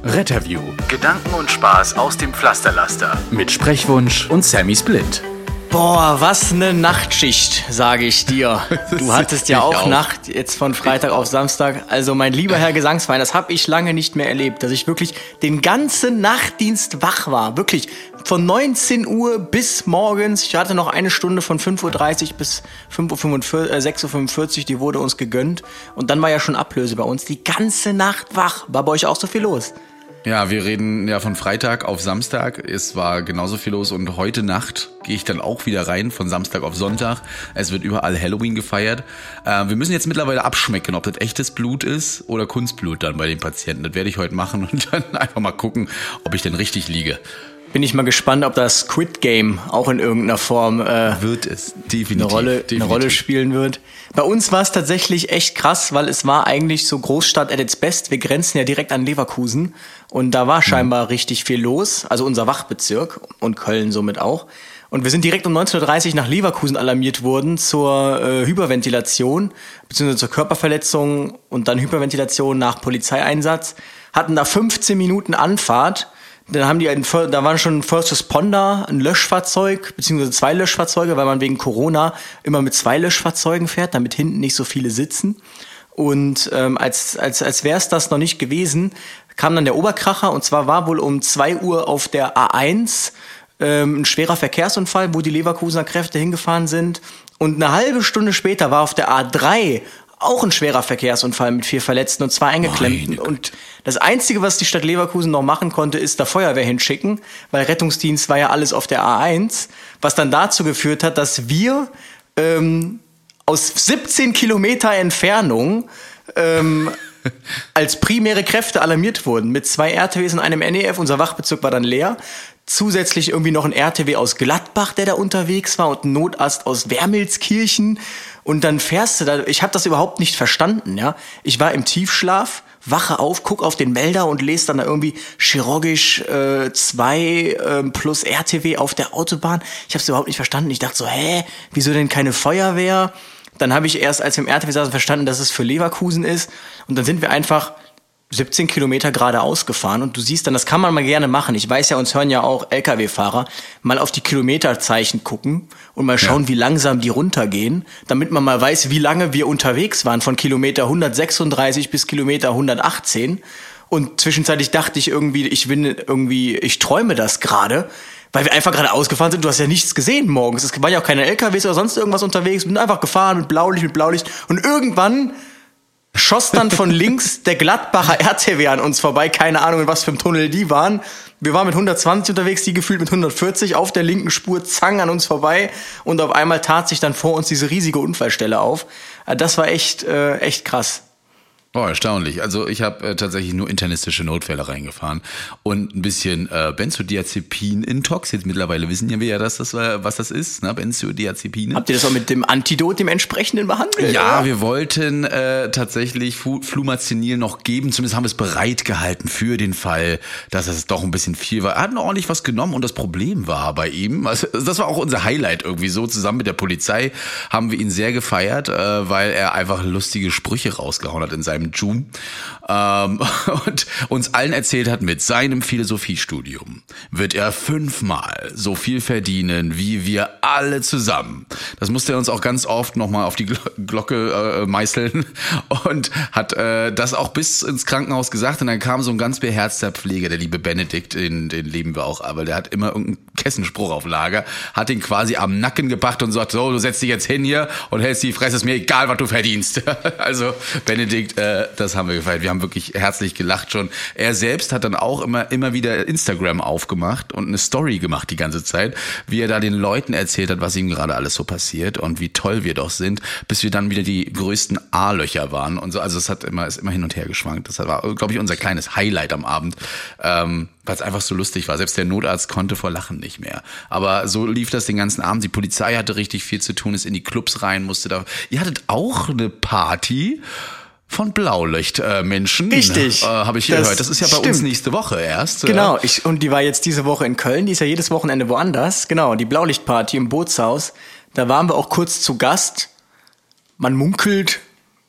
Retterview. Gedanken und Spaß aus dem Pflasterlaster. Mit Sprechwunsch und Sammy Split. Boah, was eine Nachtschicht, sage ich dir. Du hattest ja auch Nacht, jetzt von Freitag auf Samstag. Also mein lieber Herr Gesangsverein, das habe ich lange nicht mehr erlebt, dass ich wirklich den ganzen Nachtdienst wach war. Wirklich von 19 Uhr bis morgens. Ich hatte noch eine Stunde von 5.30 Uhr bis 6.45 Uhr, die wurde uns gegönnt. Und dann war ja schon Ablöse bei uns. Die ganze Nacht wach. War bei euch auch so viel los? Ja, wir reden ja von Freitag auf Samstag. Es war genauso viel los und heute Nacht gehe ich dann auch wieder rein, von Samstag auf Sonntag. Es wird überall Halloween gefeiert. Wir müssen jetzt mittlerweile abschmecken, ob das echtes Blut ist oder Kunstblut dann bei den Patienten. Das werde ich heute machen und dann einfach mal gucken, ob ich denn richtig liege. Bin ich mal gespannt, ob das Squid Game auch in irgendeiner Form wird es definitiv eine Rolle spielen wird. Bei uns war es tatsächlich echt krass, weil es war eigentlich so Großstadt at its best. Wir grenzen ja direkt an Leverkusen und da war scheinbar richtig viel los, also unser Wachbezirk und Köln somit auch. Und wir sind direkt um 19.30 Uhr nach Leverkusen alarmiert worden zur Hyperventilation, beziehungsweise zur Körperverletzung und dann Hyperventilation nach Polizeieinsatz. Hatten da 15 Minuten Anfahrt. Dann da waren schon ein First Responder, ein Löschfahrzeug, beziehungsweise 2 Löschfahrzeuge, weil man wegen Corona immer mit 2 Löschfahrzeugen fährt, damit hinten nicht so viele sitzen. Und als wäre es das noch nicht gewesen, kam dann der Oberkracher, und zwar war wohl um 2 Uhr auf der A1 ein schwerer Verkehrsunfall, wo die Leverkusener Kräfte hingefahren sind. Und eine halbe Stunde später war auf der A3 auch ein schwerer Verkehrsunfall mit 4 Verletzten und 2 Eingeklemmten. Und das Einzige, was die Stadt Leverkusen noch machen konnte, ist da Feuerwehr hinschicken, weil Rettungsdienst war ja alles auf der A1, was dann dazu geführt hat, dass wir aus 17 Kilometer Entfernung als primäre Kräfte alarmiert wurden, mit 2 RTWs und einem NEF. Unser Wachbezirk war dann leer. Zusätzlich irgendwie noch ein RTW aus Gladbach, der da unterwegs war, und ein Notarzt aus Wermelskirchen. Und dann fährst du da, ich habe das überhaupt nicht verstanden, ja. Ich war im Tiefschlaf, wache auf, guck auf den Melder und lese dann da irgendwie chirurgisch 2 plus RTW auf der Autobahn. Ich habe es überhaupt nicht verstanden. Ich dachte so, wieso denn keine Feuerwehr? Dann habe ich erst, als wir im RTW saßen, verstanden, dass es für Leverkusen ist. Und dann sind wir einfach 17 Kilometer geradeaus gefahren, und du siehst dann, das kann man mal gerne machen. Ich weiß ja, uns hören ja auch LKW-Fahrer, mal auf die Kilometerzeichen gucken und mal schauen, wie langsam die runtergehen, damit man mal weiß, wie lange wir unterwegs waren, von Kilometer 136 bis Kilometer 118. Und zwischenzeitlich dachte ich irgendwie, ich träume das gerade, weil wir einfach gerade ausgefahren sind. Du hast ja nichts gesehen morgens. Es waren ja auch keine LKWs oder sonst irgendwas unterwegs. Wir sind einfach gefahren mit Blaulicht. Und irgendwann schoss dann von links der Gladbacher RTW an uns vorbei. Keine Ahnung, in was für einem Tunnel die waren. Wir waren mit 120 unterwegs, die gefühlt mit 140 auf der linken Spur, zang an uns vorbei. Und auf einmal tat sich dann vor uns diese riesige Unfallstelle auf. Das war echt krass. Oh, erstaunlich. Also ich habe tatsächlich nur internistische Notfälle reingefahren und ein bisschen Benzodiazepin-Intox. Jetzt mittlerweile wissen ja wir ja, was das ist, ne? Benzodiazepine. Habt ihr das auch mit dem Antidot, dem entsprechenden, behandelt? Ja, oder? Wir wollten tatsächlich Flumazenil noch geben. Zumindest haben wir es bereit gehalten für den Fall, dass es doch ein bisschen viel war. Er hat noch ordentlich was genommen, und das Problem war bei ihm, also das war auch unser Highlight irgendwie so, zusammen mit der Polizei haben wir ihn sehr gefeiert, weil er einfach lustige Sprüche rausgehauen hat in seinem Joom und uns allen erzählt hat, mit seinem Philosophiestudium wird er 5-mal so viel verdienen wie wir alle zusammen. Das musste er uns auch ganz oft nochmal auf die Glocke meißeln und hat das auch bis ins Krankenhaus gesagt. Und dann kam so ein ganz beherzter Pfleger, der liebe Benedikt, den lieben wir auch, aber der hat immer irgendeinen Kessenspruch auf Lager, hat ihn quasi am Nacken gepackt und sagt, so, du setzt dich jetzt hin hier und hältst die Fresse, ist mir egal, was du verdienst. Also Benedikt, das haben wir gefeiert. Wir haben wirklich herzlich gelacht schon. Er selbst hat dann auch immer wieder Instagram aufgemacht und eine Story gemacht die ganze Zeit, wie er da den Leuten erzählt hat, was ihm gerade alles so passiert und wie toll wir doch sind, bis wir dann wieder die größten A-Löcher waren und so. Also es ist immer hin und her geschwankt. Das war, glaube ich, unser kleines Highlight am Abend, weil es einfach so lustig war. Selbst der Notarzt konnte vor Lachen nicht mehr. Aber so lief das den ganzen Abend. Die Polizei hatte richtig viel zu tun, ist in die Clubs rein, musste da. Ihr hattet auch eine Party von Blaulicht-Menschen. Richtig. Habe ich hier gehört. Das ist ja bei uns nächste Woche erst. Genau. Und die war jetzt diese Woche in Köln. Die ist ja jedes Wochenende woanders. Genau. Die Blaulichtparty im Bootshaus. Da waren wir auch kurz zu Gast. Man munkelt,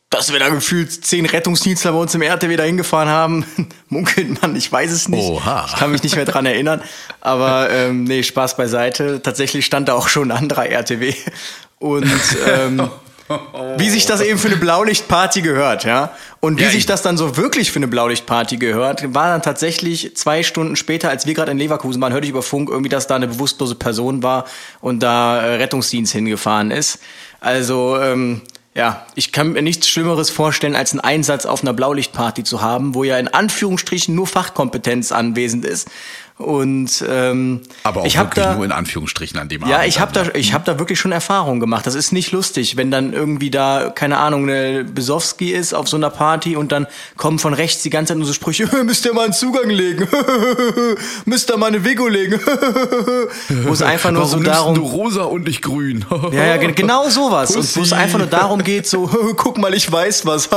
dass wir da gefühlt 10 Rettungsdienstler bei uns im RTW da hingefahren haben. Munkelt man, ich weiß es nicht. Oha. Ich kann mich nicht mehr dran erinnern. Aber nee, Spaß beiseite. Tatsächlich stand da auch schon ein anderer RTW. Und wie sich das eben für eine Blaulichtparty gehört, ja. Und wie sich das dann so wirklich für eine Blaulichtparty gehört, war dann tatsächlich 2 Stunden später, als wir gerade in Leverkusen waren, hörte ich über Funk irgendwie, dass da eine bewusstlose Person war und da Rettungsdienst hingefahren ist. Also, ja, ich kann mir nichts Schlimmeres vorstellen, als einen Einsatz auf einer Blaulichtparty zu haben, wo ja in Anführungsstrichen nur Fachkompetenz anwesend ist. Und aber auch ich wirklich da, nur in Anführungsstrichen an dem ja, Abend. ich hab da wirklich schon Erfahrungen gemacht. Das ist nicht lustig, wenn dann irgendwie da, keine Ahnung, eine Besowski ist auf so einer Party und dann kommen von rechts die ganze Zeit nur so Sprüche, müsst ihr mal einen Zugang legen, müsst ihr mal eine Vigo legen, wo es einfach nur Warum so darum... du rosa und nicht grün? Ja, genau sowas. Pussy. Und wo es einfach nur darum geht, so, guck mal, ich weiß was.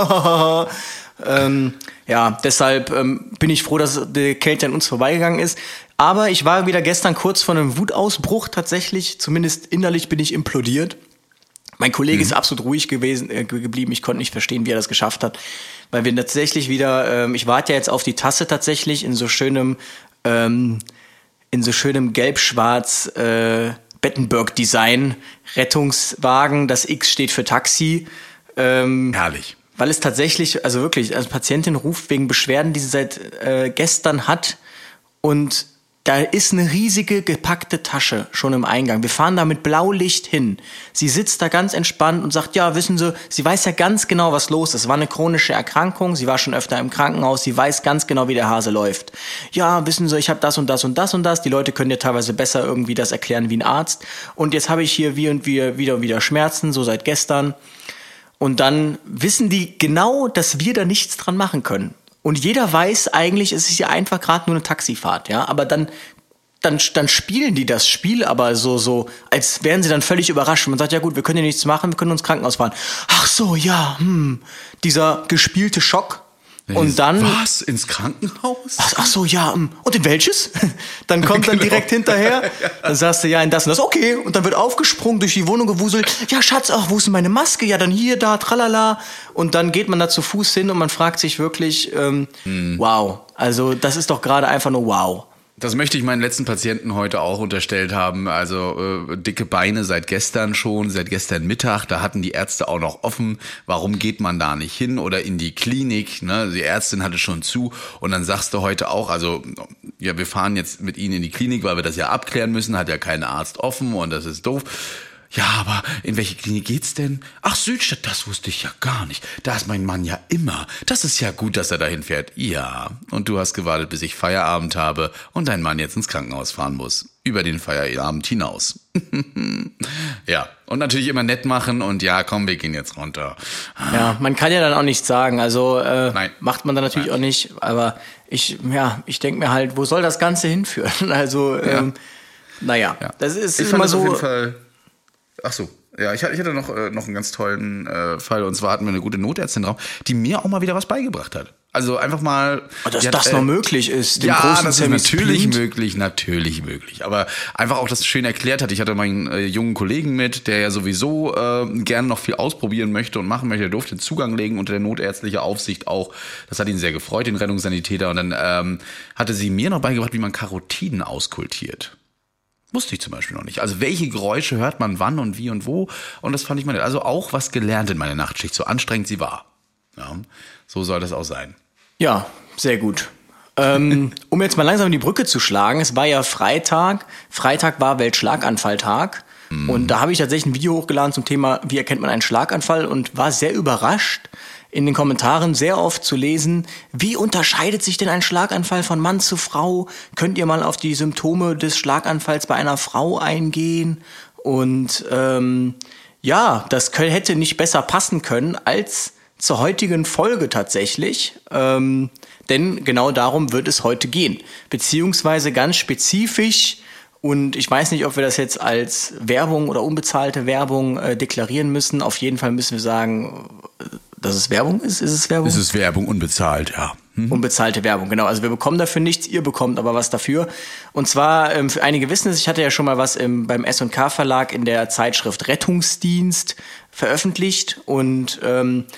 Ja, deshalb bin ich froh, dass der Kälte an uns vorbeigegangen ist. Aber ich war wieder gestern kurz vor einem Wutausbruch tatsächlich. Zumindest innerlich bin ich implodiert. Mein Kollege ist absolut ruhig geblieben. Ich konnte nicht verstehen, wie er das geschafft hat. Weil wir tatsächlich wieder, ich warte ja jetzt auf die Tasse tatsächlich in so schönem gelb-schwarz Bettenberg-Design Rettungswagen. Das X steht für Taxi. Herrlich. Weil es tatsächlich, also wirklich, also Patientin ruft wegen Beschwerden, die sie seit gestern hat, und da ist eine riesige gepackte Tasche schon im Eingang. Wir fahren da mit Blaulicht hin. Sie sitzt da ganz entspannt und sagt, ja, wissen Sie, sie weiß ja ganz genau, was los ist. Es war eine chronische Erkrankung, sie war schon öfter im Krankenhaus, sie weiß ganz genau, wie der Hase läuft. Ja, wissen Sie, ich habe das und das und das und das. Die Leute können dir teilweise besser irgendwie das erklären wie ein Arzt. Und jetzt habe ich hier wieder Schmerzen, so seit gestern. Und dann wissen die genau, dass wir da nichts dran machen können. Und jeder weiß eigentlich, es ist ja einfach gerade nur eine Taxifahrt, ja. Aber dann spielen die das Spiel aber so, als wären sie dann völlig überrascht. Man sagt, ja gut, wir können ja nichts machen, wir können uns Krankenhaus fahren. Ach so, ja, dieser gespielte Schock. Und dann... Was? Ins Krankenhaus? Ach so, ja, und in welches? Dann kommt dann direkt hinterher, dann sagst du, ja, in das und das, okay. Und dann wird aufgesprungen, durch die Wohnung gewuselt. Ja, Schatz, ach, wo ist denn meine Maske? Ja, dann hier, da, tralala. Und dann geht man da zu Fuß hin und man fragt sich wirklich, wow. Also das ist doch gerade einfach nur wow. Das möchte ich meinen letzten Patienten heute auch unterstellt haben. Also dicke Beine seit gestern Mittag. Da hatten die Ärzte auch noch offen. Warum geht man da nicht hin oder in die Klinik? Ne? Die Ärztin hatte schon zu. Und dann sagst du heute auch, also ja, wir fahren jetzt mit Ihnen in die Klinik, weil wir das ja abklären müssen. Hat ja kein Arzt offen und das ist doof. Ja, aber in welche Klinik geht's denn? Ach, Südstadt, das wusste ich ja gar nicht. Da ist mein Mann ja immer. Das ist ja gut, dass er dahin fährt. Ja, und du hast gewartet, bis ich Feierabend habe und dein Mann jetzt ins Krankenhaus fahren muss. Über den Feierabend hinaus. Ja, und natürlich immer nett machen und ja, komm, wir gehen jetzt runter. Ja, man kann ja dann auch nichts sagen. Also Nein. Macht man dann natürlich auch nicht. Aber ich denke mir halt, wo soll das Ganze hinführen? Also, naja, Ja. das ist Ich immer fand das so... auf jeden Fall. Ach so. Ja, ich hatte noch einen ganz tollen Fall. Und zwar hatten wir eine gute Notärztin drauf, die mir auch mal wieder was beigebracht hat. Also einfach mal... Dass das noch möglich ist, dem ja, großen das ist Semi-Sprint. natürlich möglich. Aber einfach auch das schön erklärt hat. Ich hatte meinen jungen Kollegen mit, der ja sowieso gerne noch viel ausprobieren möchte und machen möchte. Der durfte Zugang legen unter der notärzliche Aufsicht auch. Das hat ihn sehr gefreut, den Rettungssanitäter. Und dann hatte sie mir noch beigebracht, wie man Karotiden auskultiert. Wusste ich zum Beispiel noch nicht. Also welche Geräusche hört man wann und wie und wo. Und das fand ich mal nett. Also auch was gelernt in meiner Nachtschicht, so anstrengend sie war. Ja, so soll das auch sein. Ja, sehr gut. Um jetzt mal langsam die Brücke zu schlagen, es war ja Freitag. Freitag war Weltschlaganfalltag. Und da habe ich tatsächlich ein Video hochgeladen zum Thema, wie erkennt man einen Schlaganfall, und war sehr überrascht, in den Kommentaren sehr oft zu lesen, wie unterscheidet sich denn ein Schlaganfall von Mann zu Frau? Könnt ihr mal auf die Symptome des Schlaganfalls bei einer Frau eingehen? Und ja, das hätte nicht besser passen können als zur heutigen Folge tatsächlich. Denn genau darum wird es heute gehen. Beziehungsweise ganz spezifisch, und ich weiß nicht, ob wir das jetzt als Werbung oder unbezahlte Werbung deklarieren müssen. Auf jeden Fall müssen wir sagen, dass es Werbung ist. Ist es Werbung? Es ist Werbung, unbezahlt, ja. Unbezahlte Werbung, genau. Also wir bekommen dafür nichts, ihr bekommt aber was dafür. Und zwar, für einige wissen es, ich hatte ja schon mal was beim S&K Verlag in der Zeitschrift Rettungsdienst veröffentlicht. Und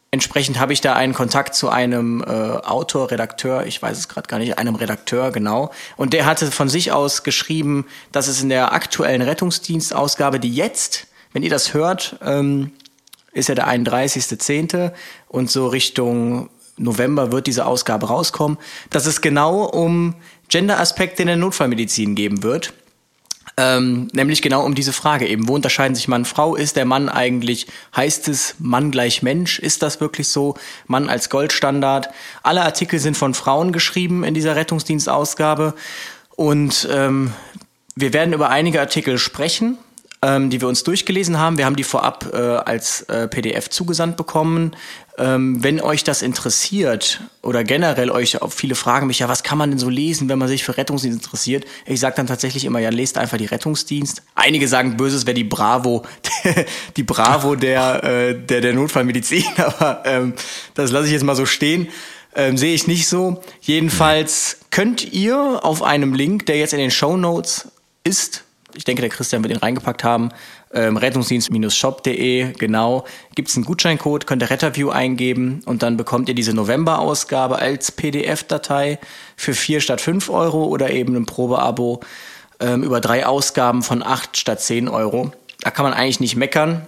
Entsprechend habe ich da einen Kontakt zu einem Autor, Redakteur, ich weiß es gerade gar nicht, einem Redakteur, genau. Und der hatte von sich aus geschrieben, dass es in der aktuellen Rettungsdienstausgabe, die jetzt, wenn ihr das hört, ist ja der 31.10. und so Richtung November wird diese Ausgabe rauskommen, dass es genau um Gender-Aspekte in der Notfallmedizin geben wird. Nämlich genau um diese Frage eben, wo unterscheiden sich Mann und Frau? Ist der Mann eigentlich, heißt es Mann gleich Mensch? Ist das wirklich so? Mann als Goldstandard? Alle Artikel sind von Frauen geschrieben in dieser Rettungsdienstausgabe und wir werden über einige Artikel sprechen, die wir uns durchgelesen haben. Wir haben die vorab als PDF zugesandt bekommen. Wenn euch das interessiert oder generell euch auch viele fragen mich, ja, was kann man denn so lesen, wenn man sich für Rettungsdienst interessiert? Ich sage dann tatsächlich immer, ja, lest einfach die Rettungsdienst. Einige sagen, Böses wäre die Bravo, die Bravo der Notfallmedizin, aber das lasse ich jetzt mal so stehen. Sehe ich nicht so. Jedenfalls könnt ihr auf einem Link, der jetzt in den Shownotes ist, ich denke, der Christian wird ihn reingepackt haben, rettungsdienst-shop.de, genau, gibt es einen Gutscheincode, könnt ihr Retterview eingeben und dann bekommt ihr diese November-Ausgabe als PDF-Datei für 4 statt 5 Euro oder eben ein Probeabo über 3 Ausgaben von 8 statt 10 Euro. Da kann man eigentlich nicht meckern.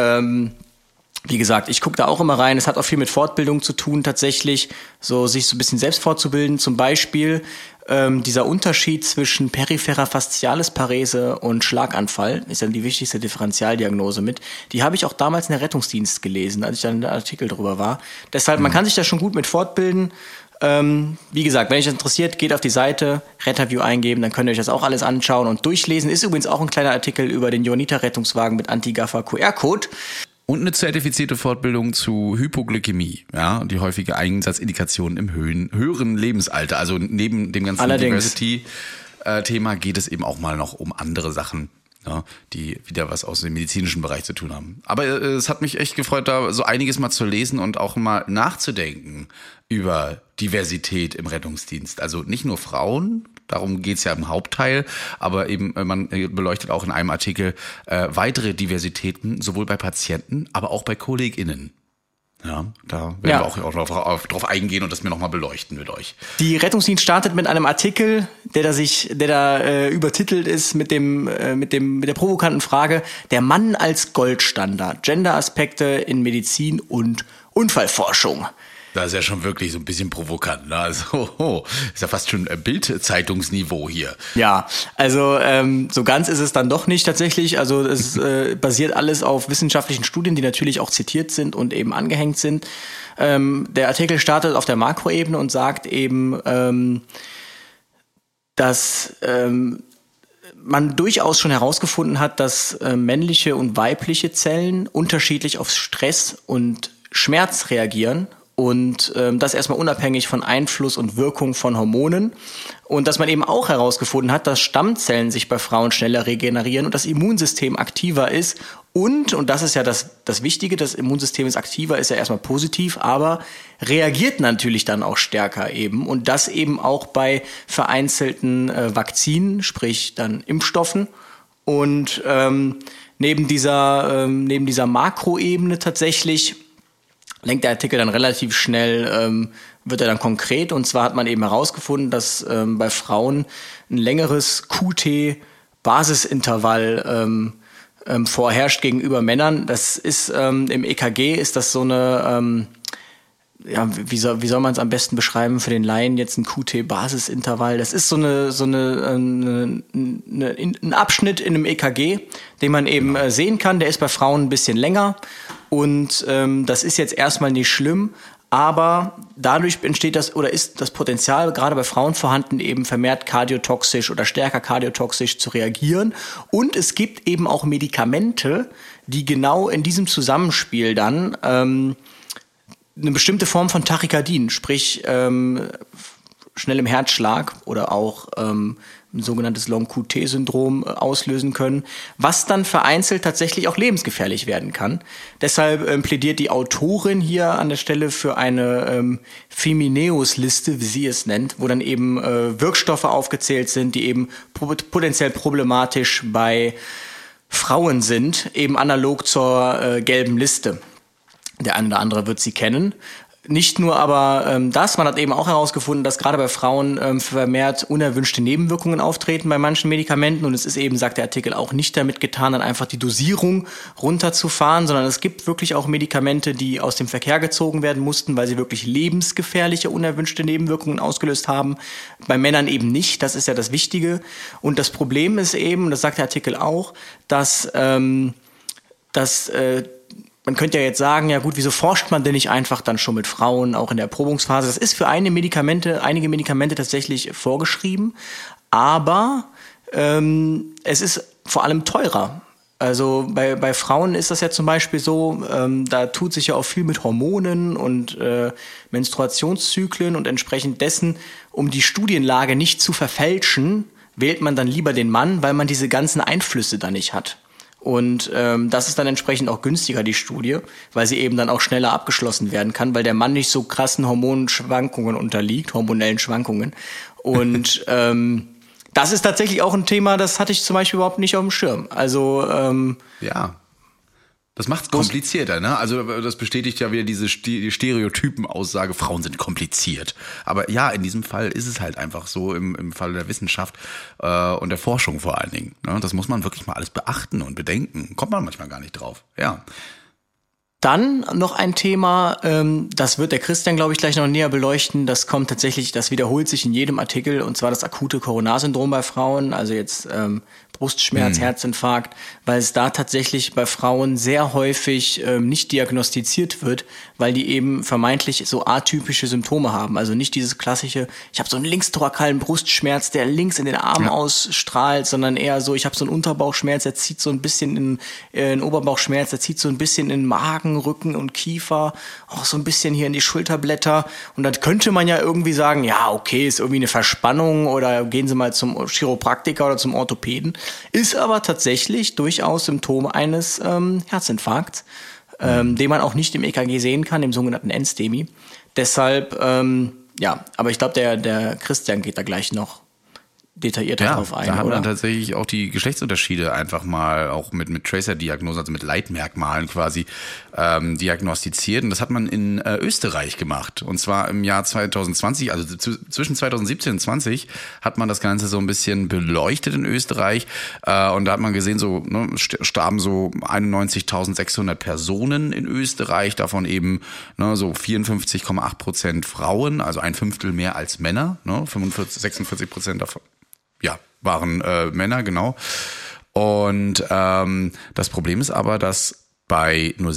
Wie gesagt, ich gucke da auch immer rein. Es hat auch viel mit Fortbildung zu tun tatsächlich, so sich so ein bisschen selbst fortzubilden. Zum Beispiel dieser Unterschied zwischen peripherer Faszialisparese und Schlaganfall ist ja die wichtigste Differentialdiagnose mit. Die habe ich auch damals in der Rettungsdienst gelesen, als ich dann in der Artikel drüber war. Deshalb, man kann sich da schon gut mit fortbilden. Wie gesagt, wenn euch das interessiert, geht auf die Seite, Retterview eingeben, dann könnt ihr euch das auch alles anschauen und durchlesen. Ist übrigens auch ein kleiner Artikel über den Johanniter-Rettungswagen mit Anti-Gaffer-QR-Code. Und eine zertifizierte Fortbildung zu Hypoglykämie, ja, die häufige Einsatzindikation im höheren Lebensalter. Also neben dem ganzen Diversity-Thema geht es eben auch mal noch um andere Sachen, ja, die wieder was aus dem medizinischen Bereich zu tun haben. Aber es hat mich echt gefreut, da so einiges mal zu lesen und auch mal nachzudenken über Diversität im Rettungsdienst. Also nicht nur Frauen, darum geht's ja im Hauptteil, aber eben man beleuchtet auch in einem Artikel weitere Diversitäten, sowohl bei Patienten, aber auch bei KollegInnen. Ja, da werden wir auch drauf eingehen und das mir nochmal beleuchten mit euch. Die Rettungsdienst startet mit einem Artikel, der da übertitelt ist mit der provokanten Frage: Der Mann als Goldstandard, Gender-Aspekte in Medizin und Unfallforschung. Das ist ja schon wirklich so ein bisschen provokant, ne? Also, ist ja fast schon Bild-Zeitungsniveau hier. Ja, also so ganz ist es dann doch nicht tatsächlich. Also es basiert alles auf wissenschaftlichen Studien, die natürlich auch zitiert sind und eben angehängt sind. Der Artikel startet auf der Makroebene und sagt eben, dass man durchaus schon herausgefunden hat, dass männliche und weibliche Zellen unterschiedlich auf Stress und Schmerz reagieren. Und das erstmal unabhängig von Einfluss und Wirkung von Hormonen. Und dass man eben auch herausgefunden hat, dass Stammzellen sich bei Frauen schneller regenerieren und das Immunsystem aktiver ist. Und das ist ja das Wichtige, das Immunsystem ist aktiver, ist ja erstmal positiv, aber reagiert natürlich dann auch stärker eben. Und das eben auch bei vereinzelten Vakzinen, sprich dann Impfstoffen. Und neben dieser Makroebene tatsächlich lenkt der Artikel dann relativ schnell, wird er dann konkret. Und zwar hat man eben herausgefunden, dass bei Frauen ein längeres QT-Basisintervall vorherrscht gegenüber Männern. Das ist im EKG ist das so eine, wie soll man es am besten beschreiben für den Laien jetzt ein QT-Basisintervall? Das ist ein Abschnitt in einem EKG, den man eben sehen kann. Der ist bei Frauen ein bisschen länger. Und das ist jetzt erstmal nicht schlimm, aber dadurch entsteht ist das Potenzial gerade bei Frauen vorhanden, eben vermehrt kardiotoxisch oder stärker kardiotoxisch zu reagieren. Und es gibt eben auch Medikamente, die genau in diesem Zusammenspiel dann eine bestimmte Form von Tachykardien, sprich schnellem Herzschlag oder auch ein sogenanntes Long-QT-Syndrom auslösen können, was dann vereinzelt tatsächlich auch lebensgefährlich werden kann. Deshalb plädiert die Autorin hier an der Stelle für eine Femineus-Liste, wie sie es nennt, wo dann eben Wirkstoffe aufgezählt sind, die eben potenziell problematisch bei Frauen sind, eben analog zur gelben Liste. Der eine oder andere wird sie kennen. Nicht nur aber man hat eben auch herausgefunden, dass gerade bei Frauen vermehrt unerwünschte Nebenwirkungen auftreten bei manchen Medikamenten. Und es ist eben, sagt der Artikel, auch nicht damit getan, dann einfach die Dosierung runterzufahren, sondern es gibt wirklich auch Medikamente, die aus dem Verkehr gezogen werden mussten, weil sie wirklich lebensgefährliche, unerwünschte Nebenwirkungen ausgelöst haben. Bei Männern eben nicht, das ist ja das Wichtige. Und das Problem ist eben, das sagt der Artikel auch, dass man könnte ja jetzt sagen, ja gut, wieso forscht man denn nicht einfach dann schon mit Frauen, auch in der Erprobungsphase? Das ist für einige Medikamente tatsächlich vorgeschrieben, aber es ist vor allem teurer. Also bei Frauen ist das ja zum Beispiel so, da tut sich ja auch viel mit Hormonen und Menstruationszyklen und entsprechend dessen, um die Studienlage nicht zu verfälschen, wählt man dann lieber den Mann, weil man diese ganzen Einflüsse da nicht hat. Und das ist dann entsprechend auch günstiger, die Studie, weil sie eben dann auch schneller abgeschlossen werden kann, weil der Mann nicht so krassen Hormonschwankungen unterliegt, hormonellen Schwankungen. Und das ist tatsächlich auch ein Thema, das hatte ich zum Beispiel überhaupt nicht auf dem Schirm. Also ja. Das macht es komplizierter, ne? Also das bestätigt ja wieder diese Stereotypen-Aussage, Frauen sind kompliziert. Aber ja, in diesem Fall ist es halt einfach so, im Fall der Wissenschaft und der Forschung vor allen Dingen. Ne? Das muss man wirklich mal alles beachten und bedenken. Kommt man manchmal gar nicht drauf, ja. Dann noch ein Thema, das wird der Christian, glaube ich, gleich noch näher beleuchten. Das wiederholt sich in jedem Artikel, und zwar das akute Coronarsyndrom bei Frauen, also jetzt Brustschmerz, Herzinfarkt, weil es da tatsächlich bei Frauen sehr häufig nicht diagnostiziert wird, weil die eben vermeintlich so atypische Symptome haben. Also nicht dieses klassische, ich habe so einen linkstorakalen Brustschmerz, der links in den Arm ausstrahlt, sondern eher so, ich habe so einen Unterbauchschmerz, der zieht so ein bisschen in Oberbauchschmerz, der zieht so ein bisschen in den Magen, Rücken und Kiefer, auch so ein bisschen hier in die Schulterblätter. Und dann könnte man ja irgendwie sagen, ja, okay, ist irgendwie eine Verspannung oder gehen Sie mal zum Chiropraktiker oder zum Orthopäden. Ist aber tatsächlich durchaus Symptom eines Herzinfarkts, den man auch nicht im EKG sehen kann, im sogenannten NSTEMI. Deshalb, aber ich glaube, der Christian geht da gleich noch detaillierter drauf ein. Da hat man tatsächlich auch die Geschlechtsunterschiede einfach mal auch mit Tracer-Diagnosen, also mit Leitmerkmalen quasi diagnostiziert. Und das hat man in Österreich gemacht. Und zwar im Jahr 2020, also zwischen 2017 und 20 hat man das Ganze so ein bisschen beleuchtet in Österreich. Und da hat man gesehen, so starben so 91.600 Personen in Österreich, davon eben so 54,8% Frauen, also ein Fünftel mehr als Männer, 46% davon. Ja, waren Männer, genau. Und das Problem ist aber, dass bei nur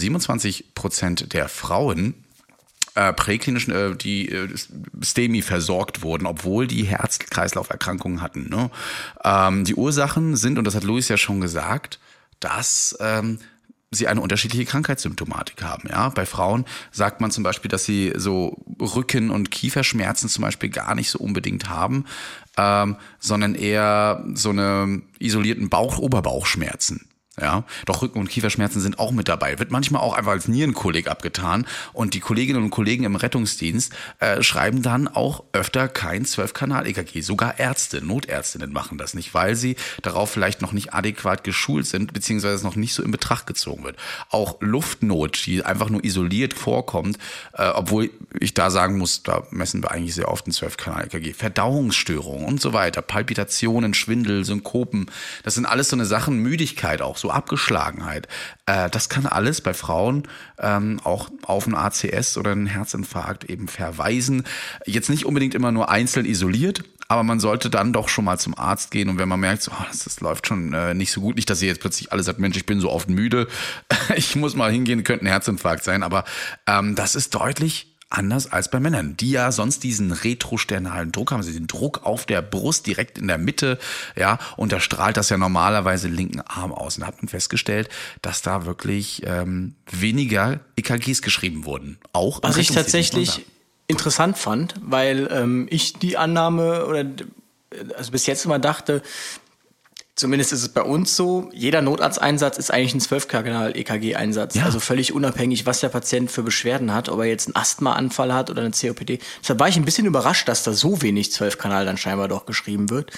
27% der Frauen präklinisch die STEMI versorgt wurden, obwohl die Herz-Kreislauf-Erkrankungen hatten. Ne? Die Ursachen sind, und das hat Luis ja schon gesagt, dass sie eine unterschiedliche Krankheitssymptomatik haben. Ja, bei Frauen sagt man zum Beispiel, dass sie so Rücken- und Kieferschmerzen zum Beispiel gar nicht so unbedingt haben, sondern eher so eine isolierten Oberbauchschmerzen. Ja, doch Rücken- und Kieferschmerzen sind auch mit dabei. Wird manchmal auch einfach als Nierenkolik abgetan. Und die Kolleginnen und Kollegen im Rettungsdienst schreiben dann auch öfter kein 12-Kanal-EKG. Sogar Notärztinnen machen das nicht, weil sie darauf vielleicht noch nicht adäquat geschult sind, beziehungsweise es noch nicht so in Betracht gezogen wird. Auch Luftnot, die einfach nur isoliert vorkommt, obwohl ich da sagen muss, da messen wir eigentlich sehr oft ein 12-Kanal-EKG. Verdauungsstörungen und so weiter, Palpitationen, Schwindel, Synkopen, das sind alles so eine Sachen, Müdigkeit auch, so Abgeschlagenheit. Das kann alles bei Frauen auch auf ein ACS oder einen Herzinfarkt eben verweisen. Jetzt nicht unbedingt immer nur einzeln isoliert, aber man sollte dann doch schon mal zum Arzt gehen, und wenn man merkt, das läuft schon nicht so gut, nicht, dass ihr jetzt plötzlich alle sagt, Mensch, ich bin so oft müde, ich muss mal hingehen, könnte ein Herzinfarkt sein, aber das ist deutlich anders als bei Männern, die ja sonst diesen retrosternalen Druck haben, also den Druck auf der Brust direkt in der Mitte, ja, und da strahlt das ja normalerweise den linken Arm aus. Und da hat man festgestellt, dass da wirklich weniger EKGs geschrieben wurden. Auch was ich tatsächlich interessant fand, weil ich die Annahme also bis jetzt immer dachte, zumindest ist es bei uns so, jeder Notarzteinsatz ist eigentlich ein 12-Kanal-EKG-Einsatz. Ja. Also völlig unabhängig, was der Patient für Beschwerden hat, ob er jetzt einen Asthmaanfall hat oder eine COPD. Deshalb war ich ein bisschen überrascht, dass da so wenig 12-Kanal dann scheinbar doch geschrieben wird.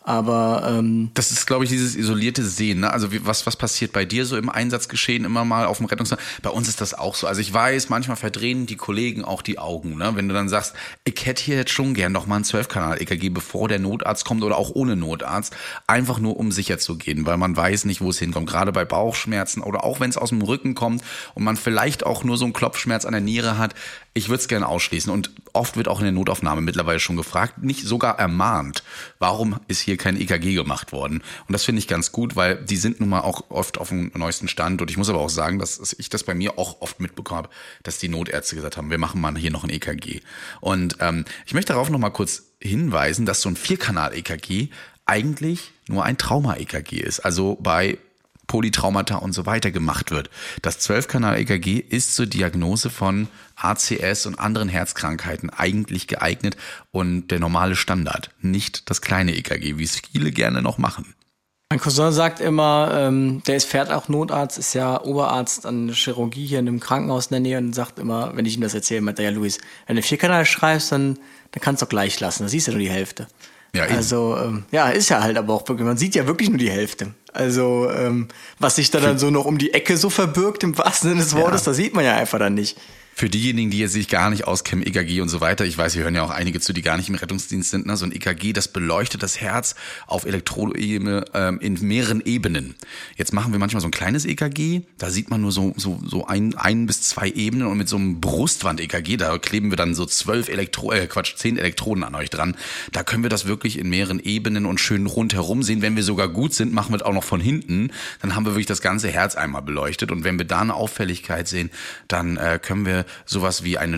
Aber das ist, glaube ich, dieses isolierte Sehen. Ne? Also was passiert bei dir so im Einsatzgeschehen immer mal auf dem Rettungsdienst? Bei uns ist das auch so. Also ich weiß, manchmal verdrehen die Kollegen auch die Augen. Ne? Wenn du dann sagst, ich hätte hier jetzt schon gern noch mal ein 12-Kanal-EKG, bevor der Notarzt kommt oder auch ohne Notarzt. Einfach nur, um sicher zu gehen, weil man weiß nicht, wo es hinkommt. Gerade bei Bauchschmerzen oder auch wenn es aus dem Rücken kommt und man vielleicht auch nur so einen Klopfschmerz an der Niere hat. Ich würde es gerne ausschließen. Und oft wird auch in der Notaufnahme mittlerweile schon gefragt, nicht sogar ermahnt, warum ist hier kein EKG gemacht worden. Und das finde ich ganz gut, weil die sind nun mal auch oft auf dem neuesten Stand. Und ich muss aber auch sagen, dass ich das bei mir auch oft mitbekommen habe, dass die Notärzte gesagt haben, wir machen mal hier noch ein EKG. Und ich möchte darauf noch mal kurz hinweisen, dass so ein 4-Kanal-EKG eigentlich nur ein Trauma-EKG ist. Also bei Polytraumata und so weiter gemacht wird. Das 12-Kanal-EKG ist zur Diagnose von ACS und anderen Herzkrankheiten eigentlich geeignet und der normale Standard, nicht das kleine EKG, wie es viele gerne noch machen. Mein Cousin sagt immer, der fährt auch Notarzt, ist ja Oberarzt an der Chirurgie hier in einem Krankenhaus in der Nähe und sagt immer, wenn ich ihm das erzähle, meint er, ja Luis, wenn du 4-Kanal schreibst, dann kannst du auch gleich lassen, da siehst du nur die Hälfte. Ja, also, ist ja halt aber auch wirklich, man sieht ja wirklich nur die Hälfte. Also, was sich da dann so noch um die Ecke so verbirgt, im wahrsten Sinne des Wortes, das sieht man ja einfach dann nicht. Für diejenigen, die jetzt sich gar nicht auskennen, EKG und so weiter, ich weiß, hier hören ja auch einige zu, die gar nicht im Rettungsdienst sind, ne? So ein EKG, das beleuchtet das Herz auf Elektroebene in mehreren Ebenen. Jetzt machen wir manchmal so ein kleines EKG, da sieht man nur so ein bis zwei Ebenen und mit so einem Brustwand-EKG, da kleben wir dann so 10 Elektroden an euch dran. Da können wir das wirklich in mehreren Ebenen und schön rundherum sehen. Wenn wir sogar gut sind, machen wir es auch noch von hinten. Dann haben wir wirklich das ganze Herz einmal beleuchtet und wenn wir da eine Auffälligkeit sehen, dann können wir sowas wie einen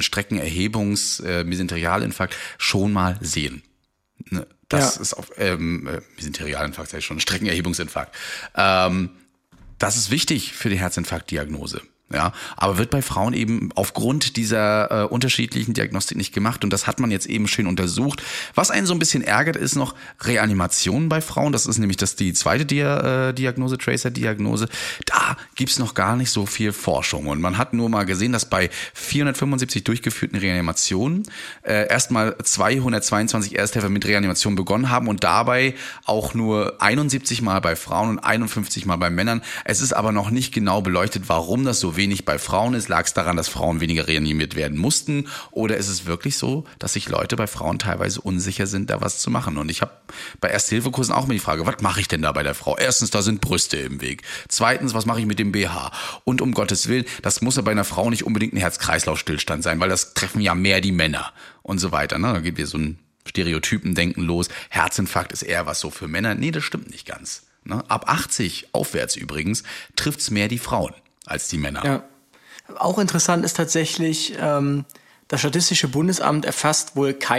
Streckenerhebungs-Mesenterialinfarkt schon mal sehen. Das ist auf Mesenterialinfarkt, sag ich schon, Streckenerhebungsinfarkt. Das ist wichtig für die Herzinfarktdiagnose. Ja, aber wird bei Frauen eben aufgrund dieser unterschiedlichen Diagnostik nicht gemacht und das hat man jetzt eben schön untersucht. Was einen so ein bisschen ärgert, ist noch Reanimation bei Frauen. Das ist nämlich die zweite Diagnose, Tracer-Diagnose. Da gibt's noch gar nicht so viel Forschung und man hat nur mal gesehen, dass bei 475 durchgeführten Reanimationen erstmal 222 Ersthelfer mit Reanimation begonnen haben und dabei auch nur 71 Mal bei Frauen und 51 Mal bei Männern. Es ist aber noch nicht genau beleuchtet, warum das so wenig bei Frauen ist. Lag es daran, dass Frauen weniger reanimiert werden mussten? Oder ist es wirklich so, dass sich Leute bei Frauen teilweise unsicher sind, da was zu machen? Und ich habe bei Erste-Hilfe-Kursen auch immer die Frage, was mache ich denn da bei der Frau? Erstens, da sind Brüste im Weg. Zweitens, was mache ich mit dem BH? Und um Gottes Willen, das muss ja bei einer Frau nicht unbedingt ein Herz-Kreislauf-Stillstand sein, weil das treffen ja mehr die Männer und so weiter. Ne? Da geht wieder so ein Stereotypen-Denken los. Herzinfarkt ist eher was so für Männer. Nee, das stimmt nicht ganz. Ne? Ab 80 aufwärts übrigens trifft's mehr die Frauen als die Männer. Ja. Auch interessant ist tatsächlich, das Statistische Bundesamt erfasst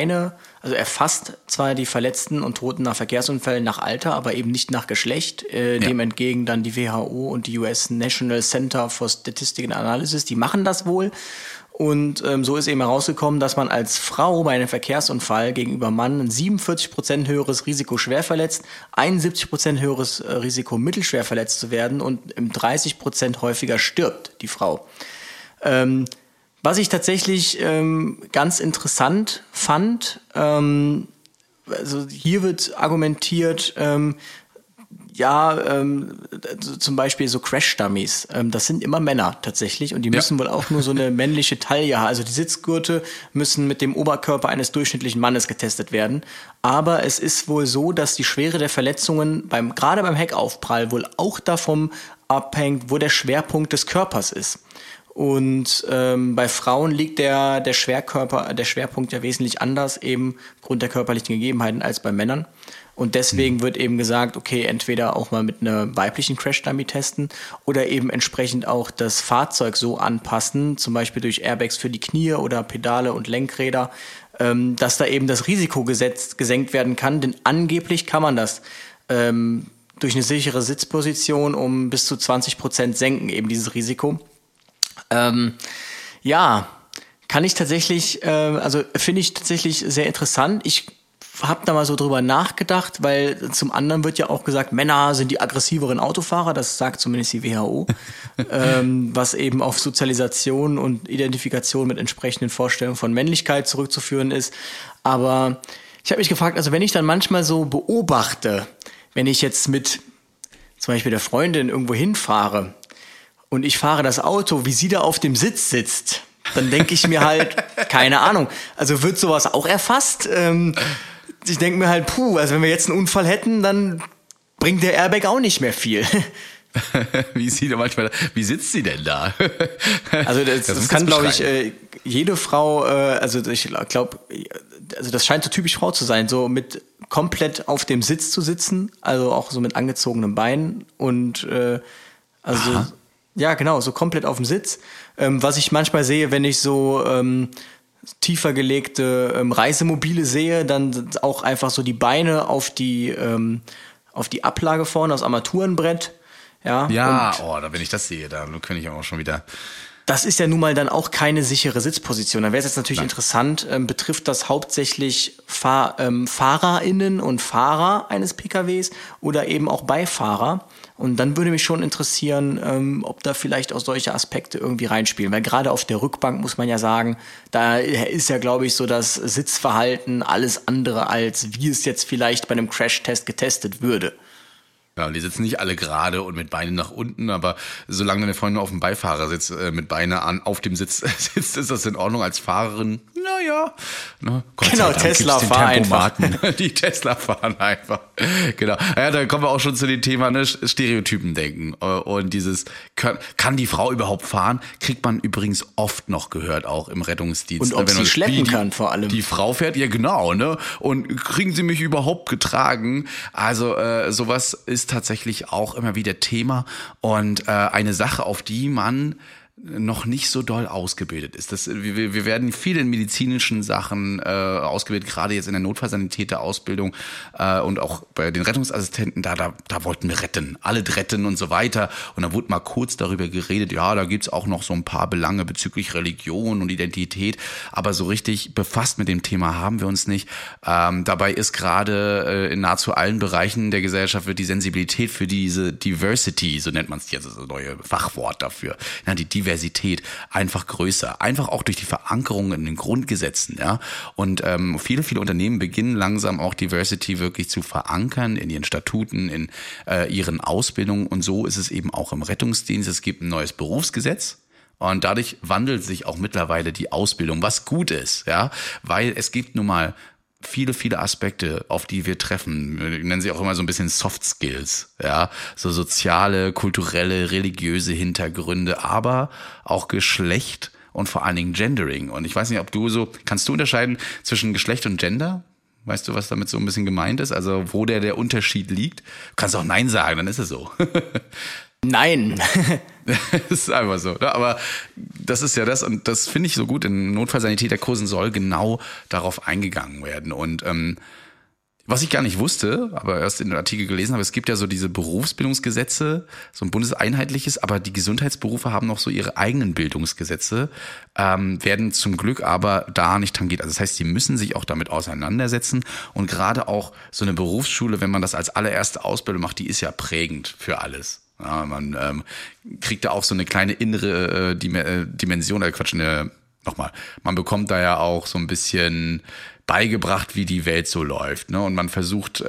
zwar die Verletzten und Toten nach Verkehrsunfällen nach Alter, aber eben nicht nach Geschlecht. Dem entgegen dann die WHO und die US National Center for Statistical Analysis, die machen das wohl. Und so ist eben herausgekommen, dass man als Frau bei einem Verkehrsunfall gegenüber Mann ein 47% höheres Risiko schwer verletzt, 71% höheres Risiko mittelschwer verletzt zu werden und 30% häufiger stirbt die Frau. Was ich tatsächlich ganz interessant fand, also hier wird argumentiert, zum Beispiel so Crash-Dummies, das sind immer Männer tatsächlich und die müssen wohl auch nur so eine männliche Taille haben. Also die Sitzgurte müssen mit dem Oberkörper eines durchschnittlichen Mannes getestet werden. Aber es ist wohl so, dass die Schwere der Verletzungen gerade beim Heckaufprall wohl auch davon abhängt, wo der Schwerpunkt des Körpers ist. Und bei Frauen liegt der Schwerpunkt ja wesentlich anders, eben aufgrund der körperlichen Gegebenheiten als bei Männern. Und deswegen wird eben gesagt, okay, entweder auch mal mit einer weiblichen Crash-Dummy testen oder eben entsprechend auch das Fahrzeug so anpassen, zum Beispiel durch Airbags für die Knie oder Pedale und Lenkräder, dass da eben das Risiko gesenkt werden kann. Denn angeblich kann man das durch eine sichere Sitzposition um bis zu 20% senken, eben dieses Risiko. Kann ich tatsächlich, finde ich tatsächlich sehr interessant. Ich habe da mal so drüber nachgedacht, weil zum anderen wird ja auch gesagt, Männer sind die aggressiveren Autofahrer, das sagt zumindest die WHO, was eben auf Sozialisation und Identifikation mit entsprechenden Vorstellungen von Männlichkeit zurückzuführen ist. Aber Ich habe mich gefragt, also wenn ich dann manchmal so beobachte, wenn ich jetzt mit zum Beispiel der Freundin irgendwo hinfahre und ich fahre das Auto, wie sie da auf dem Sitz sitzt, dann denke ich mir halt, keine Ahnung, also wird sowas auch erfasst? Ich denke mir halt, also wenn wir jetzt einen Unfall hätten, dann bringt der Airbag auch nicht mehr viel. Wie sitzt sie denn da? Also das kann, glaube ich, jede Frau, also ich glaube, also das scheint so typisch Frau zu sein, so mit komplett auf dem Sitz zu sitzen, also auch so mit angezogenen Beinen und also ja genau, so komplett auf dem Sitz. Was ich manchmal sehe, wenn ich so tiefer gelegte Reisemobile sehe, dann auch einfach so die Beine auf die Ablage vorne, das Armaturenbrett. Ja, da wenn ich das sehe, da könnte ich auch schon wieder. Das ist ja nun mal dann auch keine sichere Sitzposition. Da wäre es jetzt natürlich interessant, betrifft das hauptsächlich FahrerInnen und Fahrer eines PKWs oder eben auch Beifahrer? Und dann würde mich schon interessieren, ob da vielleicht auch solche Aspekte irgendwie reinspielen. Weil gerade auf der Rückbank muss man ja sagen, da ist ja, glaube ich, so das Sitzverhalten alles andere, als wie es jetzt vielleicht bei einem Crashtest getestet würde. Ja, die sitzen nicht alle gerade und mit Beinen nach unten, aber solange deine Freundin auf dem Beifahrersitz mit Beinen auf dem Sitz sitzt, ist das in Ordnung als Fahrerin. Naja. Ne? Genau, Tesla fahren einfach. Die Tesla fahren einfach. Genau. Ja, da kommen wir auch schon zu dem Thema, ne? Stereotypen denken. Und dieses, kann die Frau überhaupt fahren? Kriegt man übrigens oft noch gehört, auch im Rettungsdienst. Und ob sie schleppen kann vor allem. Die Frau fährt, ja genau, ne? Und kriegen sie mich überhaupt getragen? Also sowas ist tatsächlich auch immer wieder Thema und eine Sache, auf die man noch nicht so doll ausgebildet ist. Wir werden viel in medizinischen Sachen ausgebildet, gerade jetzt in der Notfallsanitäter-Ausbildung und auch bei den Rettungsassistenten, da wollten wir retten, alle retten und so weiter. Und da wurde mal kurz darüber geredet, ja, da gibt's auch noch so ein paar Belange bezüglich Religion und Identität, aber so richtig befasst mit dem Thema haben wir uns nicht. Dabei ist gerade in nahezu allen Bereichen der Gesellschaft wird die Sensibilität für diese Diversity, so nennt man es jetzt, das ist ein neues Fachwort dafür, ja, die Diversität einfach größer, einfach auch durch die Verankerung in den Grundgesetzen, ja. Und viele Unternehmen beginnen langsam auch Diversity wirklich zu verankern in ihren Statuten, in ihren Ausbildungen und so ist es eben auch im Rettungsdienst. Es gibt ein neues Berufsgesetz. Und dadurch wandelt sich auch mittlerweile die Ausbildung, was gut ist, ja, weil es gibt nun mal viele Aspekte, auf die wir treffen. Wir nennen sie auch immer so ein bisschen Soft Skills, ja, so soziale, kulturelle, religiöse Hintergründe, aber auch Geschlecht und vor allen Dingen Gendering. Und ich weiß nicht, kannst du unterscheiden zwischen Geschlecht und Gender? Weißt du, was damit so ein bisschen gemeint ist? Also, wo der Unterschied liegt? Du kannst auch Nein sagen, dann ist es so. Nein. Das ist einfach so. Ne? Aber das ist ja das, und das finde ich so gut, in Notfallsanitäterkursen soll genau darauf eingegangen werden. Und was ich gar nicht wusste, aber erst in den Artikel gelesen habe, es gibt ja so diese Berufsbildungsgesetze, so ein bundeseinheitliches, aber die Gesundheitsberufe haben noch so ihre eigenen Bildungsgesetze, werden zum Glück aber da nicht tangiert. Also das heißt, sie müssen sich auch damit auseinandersetzen und gerade auch so eine Berufsschule, wenn man das als allererste Ausbildung macht, die ist ja prägend für alles. Ja, man kriegt da auch so eine kleine innere Dimension, man bekommt da ja auch so ein bisschen beigebracht, wie die Welt so läuft, ne? Und man versucht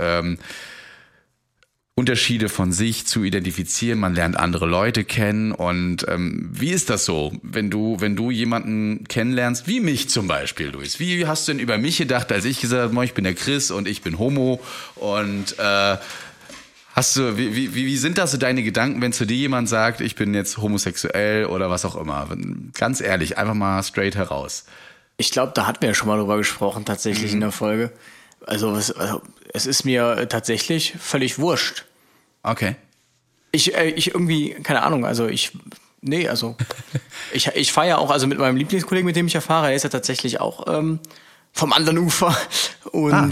Unterschiede von sich zu identifizieren, man lernt andere Leute kennen und wie ist das so, wenn du jemanden kennenlernst, wie mich zum Beispiel, Luis? Wie hast du denn über mich gedacht, als ich gesagt habe, ich bin der Chris und ich bin Homo und wie sind das so deine Gedanken, wenn zu dir jemand sagt, ich bin jetzt homosexuell oder was auch immer? Ganz ehrlich, einfach mal straight heraus. Ich glaube, da hatten wir ja schon mal drüber gesprochen, tatsächlich in der Folge. Also es ist mir tatsächlich völlig wurscht. Okay. Ich irgendwie, keine Ahnung, ich fahre ja auch, also mit meinem Lieblingskollegen, mit dem ich ja fahre, der ist ja tatsächlich auch vom anderen Ufer. Und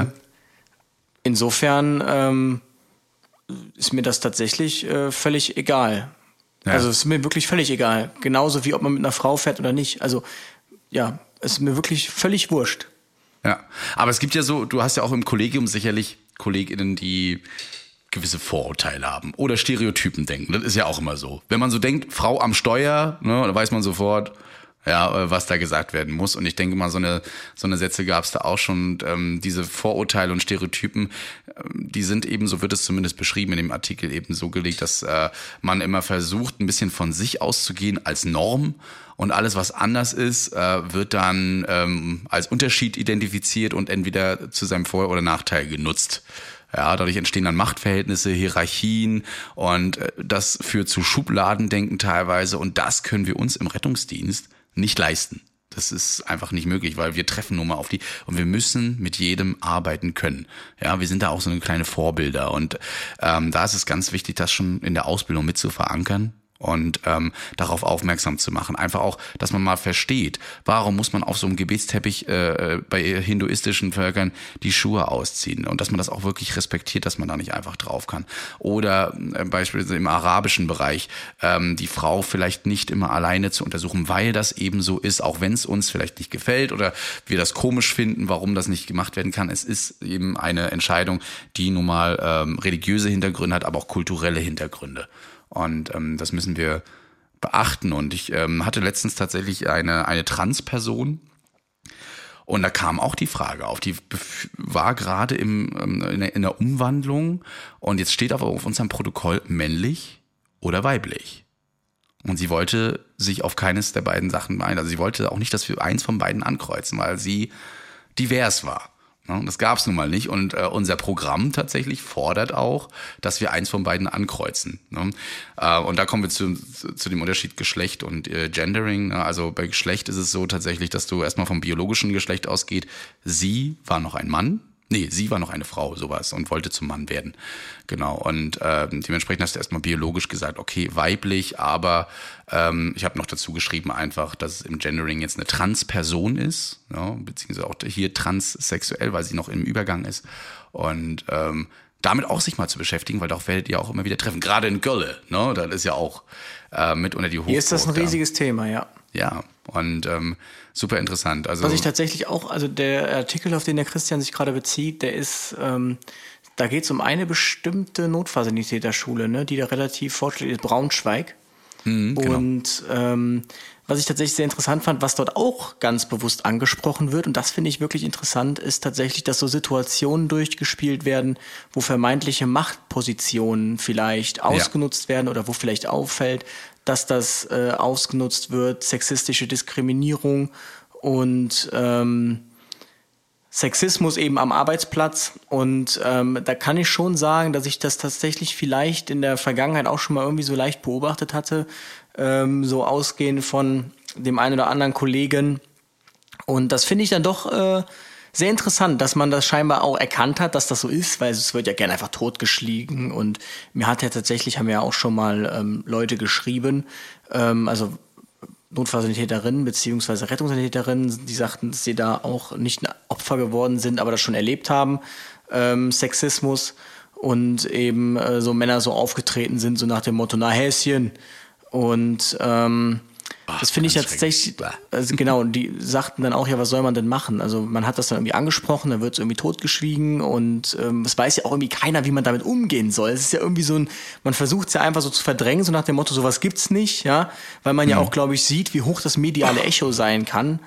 insofern ist mir das tatsächlich völlig egal. Ja. Also es ist mir wirklich völlig egal. Genauso wie ob man mit einer Frau fährt oder nicht. Also ja, es ist mir wirklich völlig wurscht. Ja, aber es gibt ja so, du hast ja auch im Kollegium sicherlich KollegInnen, die gewisse Vorurteile haben oder Stereotypen denken. Das ist ja auch immer so. Wenn man so denkt, Frau am Steuer, ne, da weiß man sofort, ja, was da gesagt werden muss. Und ich denke mal, so eine Sätze gab es da auch schon. Und, diese Vorurteile und Stereotypen, die sind eben, so wird es zumindest beschrieben in dem Artikel, eben so gelegt, dass man immer versucht, ein bisschen von sich auszugehen als Norm. Und alles, was anders ist, wird dann als Unterschied identifiziert und entweder zu seinem Vor- oder Nachteil genutzt. Ja, dadurch entstehen dann Machtverhältnisse, Hierarchien und das führt zu Schubladendenken teilweise und das können wir uns im Rettungsdienst nicht leisten. Das ist einfach nicht möglich, weil wir treffen nun mal auf die und wir müssen mit jedem arbeiten können. Ja, wir sind da auch so eine kleine Vorbilder und da ist es ganz wichtig, das schon in der Ausbildung mit zu verankern. Und darauf aufmerksam zu machen. Einfach auch, dass man mal versteht, warum muss man auf so einem Gebetsteppich bei hinduistischen Völkern die Schuhe ausziehen und dass man das auch wirklich respektiert, dass man da nicht einfach drauf kann. Oder beispielsweise im arabischen Bereich die Frau vielleicht nicht immer alleine zu untersuchen, weil das eben so ist, auch wenn es uns vielleicht nicht gefällt oder wir das komisch finden, warum das nicht gemacht werden kann. Es ist eben eine Entscheidung, die nun mal religiöse Hintergründe hat, aber auch kulturelle Hintergründe. Und das müssen wir beachten. Und ich hatte letztens tatsächlich eine Transperson. Und da kam auch die Frage auf. Die war gerade in der Umwandlung. Und jetzt steht aber auf unserem Protokoll männlich oder weiblich. Und sie wollte sich auf keines der beiden Sachen ein. Also sie wollte auch nicht, dass wir eins von beiden ankreuzen, weil sie divers war. Das gab es nun mal nicht und unser Programm tatsächlich fordert auch, dass wir eins von beiden ankreuzen. Und da kommen wir zu dem Unterschied Geschlecht und Gendering. Also bei Geschlecht ist es so tatsächlich, dass du erstmal vom biologischen Geschlecht ausgeht. Sie war noch ein Mann. Nee, sie war noch eine Frau, sowas, und wollte zum Mann werden. Genau, und dementsprechend hast du erstmal biologisch gesagt, okay, weiblich, aber ich habe noch dazu geschrieben einfach, dass es im Gendering jetzt eine Transperson ist, ja, beziehungsweise auch hier transsexuell, weil sie noch im Übergang ist. Und damit auch sich mal zu beschäftigen, weil darauf werdet ihr auch immer wieder treffen. Gerade in Gölle, ne, das ist ja auch mit unter die Hochburg. Hier ist das ein riesiges Thema, ja. Ja, und super interessant. Also was ich tatsächlich auch, also der Artikel, auf den der Christian sich gerade bezieht, der ist, da geht es um eine bestimmte Notfallsanitäterschule, ne, die da relativ fortschrittlich ist, Braunschweig. Genau. Und was ich tatsächlich sehr interessant fand, was dort auch ganz bewusst angesprochen wird, und das finde ich wirklich interessant, ist tatsächlich, dass so Situationen durchgespielt werden, wo vermeintliche Machtpositionen vielleicht ausgenutzt werden oder wo vielleicht auffällt, dass das ausgenutzt wird, sexistische Diskriminierung und Sexismus eben am Arbeitsplatz. Und da kann ich schon sagen, dass ich das tatsächlich vielleicht in der Vergangenheit auch schon mal irgendwie so leicht beobachtet hatte, so ausgehend von dem einen oder anderen Kollegen. Und das finde ich dann doch sehr interessant, dass man das scheinbar auch erkannt hat, dass das so ist, weil es wird ja gerne einfach totgeschwiegen. Und mir hat ja tatsächlich, haben ja auch schon mal Leute geschrieben, also Notfallsanitäterinnen beziehungsweise Rettungssanitäterinnen, die sagten, dass sie da auch nicht ein Opfer geworden sind, aber das schon erlebt haben, Sexismus, und eben so Männer so aufgetreten sind, so nach dem Motto, na Häschen. Und das finde ich ja tatsächlich, also genau, die sagten dann auch, ja, was soll man denn machen? Also man hat das dann irgendwie angesprochen, dann wird es irgendwie totgeschwiegen und es weiß ja auch irgendwie keiner, wie man damit umgehen soll. Es ist ja irgendwie so man versucht es ja einfach so zu verdrängen, so nach dem Motto, sowas gibt's nicht, ja, weil man ja auch, glaube ich, sieht, wie hoch das mediale Echo sein kann,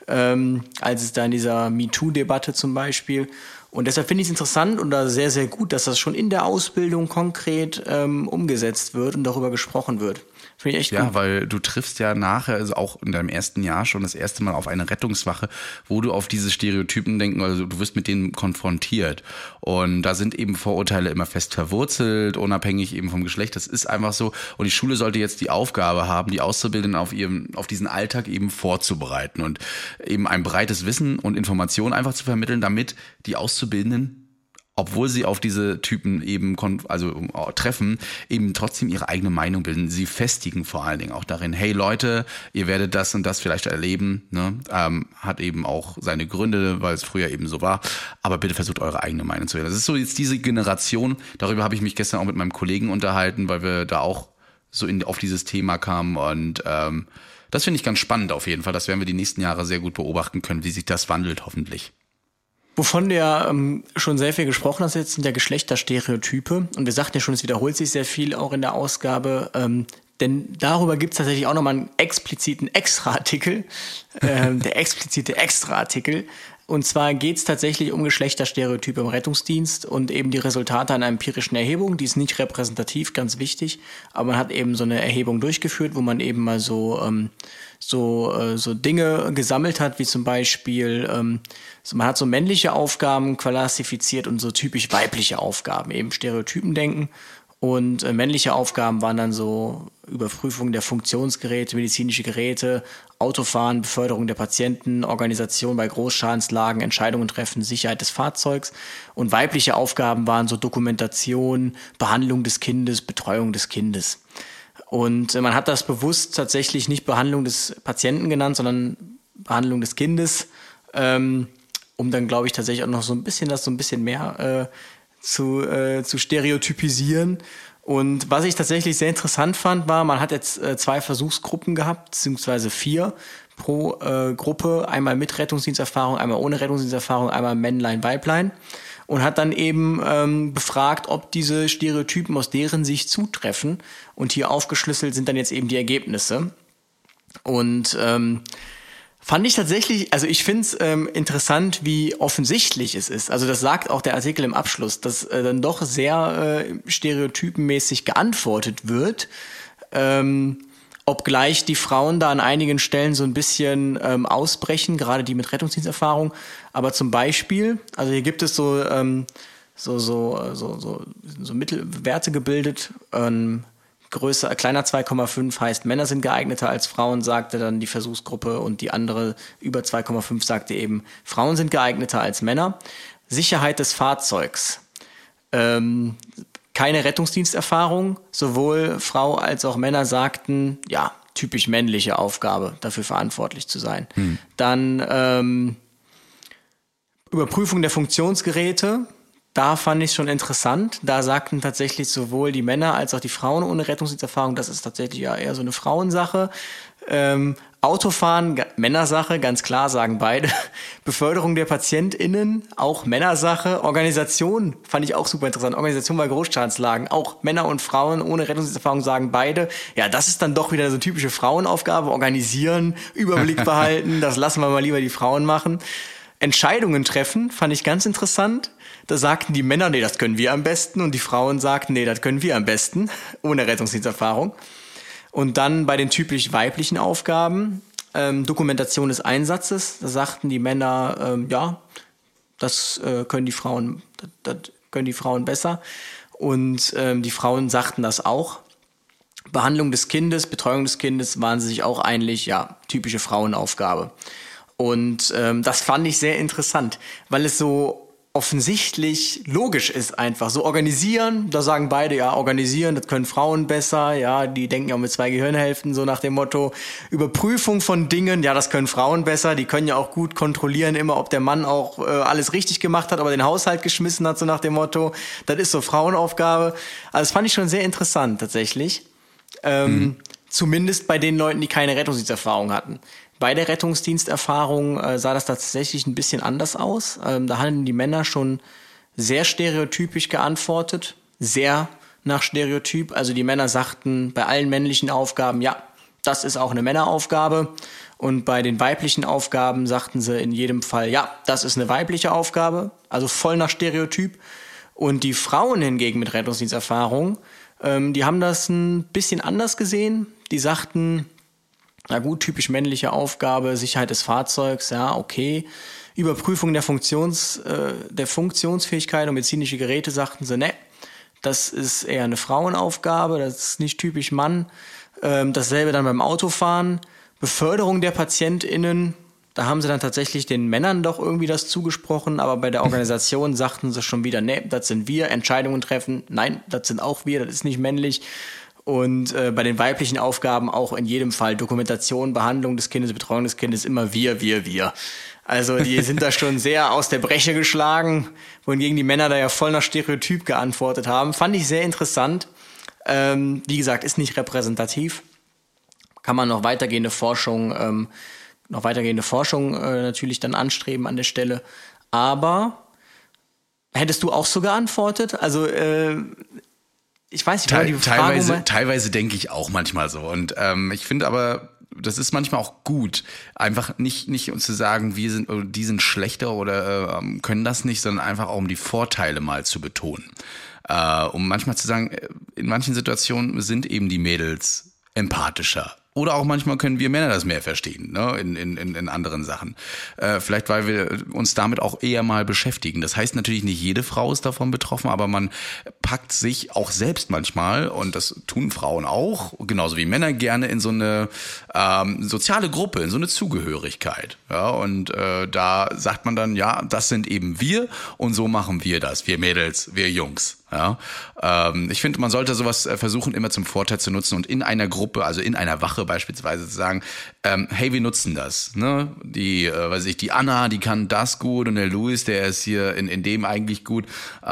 als es da in dieser MeToo-Debatte zum Beispiel. Und deshalb finde ich es interessant und da sehr, sehr gut, dass das schon in der Ausbildung konkret umgesetzt wird und darüber gesprochen wird. Finde ich echt gut. Ja, weil du triffst ja nachher, also auch in deinem ersten Jahr schon das erste Mal auf eine Rettungswache, wo du auf diese Stereotypen denken, also du wirst mit denen konfrontiert. Und da sind eben Vorurteile immer fest verwurzelt, unabhängig eben vom Geschlecht. Das ist einfach so. Und die Schule sollte jetzt die Aufgabe haben, die Auszubildenden auf diesen Alltag eben vorzubereiten und eben ein breites Wissen und Informationen einfach zu vermitteln, damit die Auszubildenden, obwohl sie auf diese Typen eben treffen, eben trotzdem ihre eigene Meinung bilden. Sie festigen vor allen Dingen auch darin, hey Leute, ihr werdet das und das vielleicht erleben, ne? Hat eben auch seine Gründe, weil es früher eben so war, aber bitte versucht eure eigene Meinung zu wählen. Das ist so jetzt diese Generation, darüber habe ich mich gestern auch mit meinem Kollegen unterhalten, weil wir da auch so auf dieses Thema kamen und das finde ich ganz spannend auf jeden Fall. Das werden wir die nächsten Jahre sehr gut beobachten können, wie sich das wandelt hoffentlich. Wovon du ja schon sehr viel gesprochen hast jetzt, sind ja Geschlechterstereotype. Und wir sagten ja schon, es wiederholt sich sehr viel auch in der Ausgabe. Denn darüber gibt es tatsächlich auch nochmal einen expliziten Extra-Artikel, der explizite Extra-Artikel. Und zwar geht es tatsächlich um Geschlechterstereotype im Rettungsdienst und eben die Resultate einer empirischen Erhebung. Die ist nicht repräsentativ, ganz wichtig, aber man hat eben so eine Erhebung durchgeführt, wo man eben mal so Dinge gesammelt hat, wie zum Beispiel, man hat so männliche Aufgaben klassifiziert und so typisch weibliche Aufgaben, eben Stereotypendenken. Und männliche Aufgaben waren dann so Überprüfung der Funktionsgeräte, medizinische Geräte, Autofahren, Beförderung der Patienten, Organisation bei Großschadenslagen, Entscheidungen treffen, Sicherheit des Fahrzeugs. Und weibliche Aufgaben waren so Dokumentation, Behandlung des Kindes, Betreuung des Kindes. Und man hat das bewusst tatsächlich nicht Behandlung des Patienten genannt, sondern Behandlung des Kindes, um dann, glaube ich, tatsächlich auch noch so ein bisschen mehr zu stereotypisieren. Und was ich tatsächlich sehr interessant fand, war, man hat jetzt 2 Versuchsgruppen gehabt, beziehungsweise 4 pro Gruppe, einmal mit Rettungsdiensterfahrung, einmal ohne Rettungsdiensterfahrung, einmal Männlein, Weiblein, und hat dann eben befragt, ob diese Stereotypen aus deren Sicht zutreffen. Und hier aufgeschlüsselt sind dann jetzt eben die Ergebnisse. Und fand ich tatsächlich, also ich finde es interessant, wie offensichtlich es ist. Also das sagt auch der Artikel im Abschluss, dass dann doch sehr stereotypenmäßig geantwortet wird, obgleich die Frauen da an einigen Stellen so ein bisschen ausbrechen, gerade die mit Rettungsdiensterfahrung. Aber zum Beispiel, also hier gibt es so Mittelwerte gebildet, größer, kleiner 2,5 heißt, Männer sind geeigneter als Frauen, sagte dann die Versuchsgruppe, und die andere über 2,5 sagte eben, Frauen sind geeigneter als Männer. Sicherheit des Fahrzeugs. Keine Rettungsdiensterfahrung, sowohl Frau als auch Männer sagten, ja, typisch männliche Aufgabe, dafür verantwortlich zu sein. Dann Überprüfung der Funktionsgeräte. Da fand ich es schon interessant. Da sagten tatsächlich sowohl die Männer als auch die Frauen ohne Rettungsdiensterfahrung, das ist tatsächlich ja eher so eine Frauensache. Autofahren, Männersache, ganz klar, sagen beide. Beförderung der PatientInnen, auch Männersache. Organisation, fand ich auch super interessant. Organisation bei Großschadenslagen, auch Männer und Frauen ohne Rettungsdiensterfahrung sagen beide. Ja, das ist dann doch wieder so eine typische Frauenaufgabe. Organisieren, Überblick behalten, das lassen wir mal lieber die Frauen machen. Entscheidungen treffen, fand ich ganz interessant. Da sagten die Männer, nee, das können wir am besten. Und die Frauen sagten, nee, das können wir am besten, ohne Rettungsdiensterfahrung. Und dann bei den typisch weiblichen Aufgaben, Dokumentation des Einsatzes, da sagten die Männer, ja, das können die Frauen besser. Und die Frauen sagten das auch. Behandlung des Kindes, Betreuung des Kindes waren sie sich auch einig, ja, typische Frauenaufgabe. Und das fand ich sehr interessant, weil es so offensichtlich logisch ist einfach. So organisieren, da sagen beide, ja, organisieren, das können Frauen besser, ja, die denken ja mit 2 Gehirnhälften, so nach dem Motto. Überprüfung von Dingen, ja, das können Frauen besser, die können ja auch gut kontrollieren immer, ob der Mann auch alles richtig gemacht hat, aber den Haushalt geschmissen hat, so nach dem Motto. Das ist so Frauenaufgabe. Also das fand ich schon sehr interessant tatsächlich. Zumindest bei den Leuten, die keine Rettungsdiensterfahrung hatten. Bei der Rettungsdiensterfahrung sah das tatsächlich ein bisschen anders aus. Da hatten die Männer schon sehr stereotypisch geantwortet, sehr nach Stereotyp. Also die Männer sagten bei allen männlichen Aufgaben, ja, das ist auch eine Männeraufgabe. Und bei den weiblichen Aufgaben sagten sie in jedem Fall, ja, das ist eine weibliche Aufgabe. Also voll nach Stereotyp. Und die Frauen hingegen mit Rettungsdiensterfahrung, die haben das ein bisschen anders gesehen. Die sagten, na gut, typisch männliche Aufgabe, Sicherheit des Fahrzeugs, ja, okay. Überprüfung der Funktionsfähigkeit und medizinische Geräte sagten sie, ne, das ist eher eine Frauenaufgabe, das ist nicht typisch Mann. Dasselbe dann beim Autofahren. Beförderung der PatientInnen, da haben sie dann tatsächlich den Männern doch irgendwie das zugesprochen, aber bei der Organisation sagten sie schon wieder, ne, das sind wir. Entscheidungen treffen, nein, das sind auch wir, das ist nicht männlich. Und bei den weiblichen Aufgaben auch in jedem Fall Dokumentation, Behandlung des Kindes, Betreuung des Kindes, immer wir. Also die sind da schon sehr aus der Bresche geschlagen, wohingegen die Männer da ja voll nach Stereotyp geantwortet haben. Fand ich sehr interessant. Wie gesagt, ist nicht repräsentativ. Kann man noch weitergehende Forschung natürlich dann anstreben an der Stelle. Aber hättest du auch so geantwortet? Also ich weiß nicht, die Befragung teilweise denke ich auch manchmal so. Und ich finde aber, das ist manchmal auch gut, einfach nicht uns zu sagen, die sind schlechter oder können das nicht, sondern einfach auch um die Vorteile mal zu betonen. Um manchmal zu sagen, in manchen Situationen sind eben die Mädels empathischer. Oder auch manchmal können wir Männer das mehr verstehen, ne? In anderen Sachen. Vielleicht, weil wir uns damit auch eher mal beschäftigen. Das heißt natürlich, nicht jede Frau ist davon betroffen, aber man packt sich auch selbst manchmal, und das tun Frauen auch, genauso wie Männer, gerne in so eine soziale Gruppe, in so eine Zugehörigkeit. Ja, und da sagt man dann, ja, das sind eben wir und so machen wir das. Wir Mädels, wir Jungs. Ja, ich finde, man sollte sowas versuchen, immer zum Vorteil zu nutzen und in einer Gruppe, also in einer Wache beispielsweise zu sagen, hey, wir nutzen das. Ne? Die Anna, die kann das gut, und der Louis, der ist hier in dem eigentlich gut.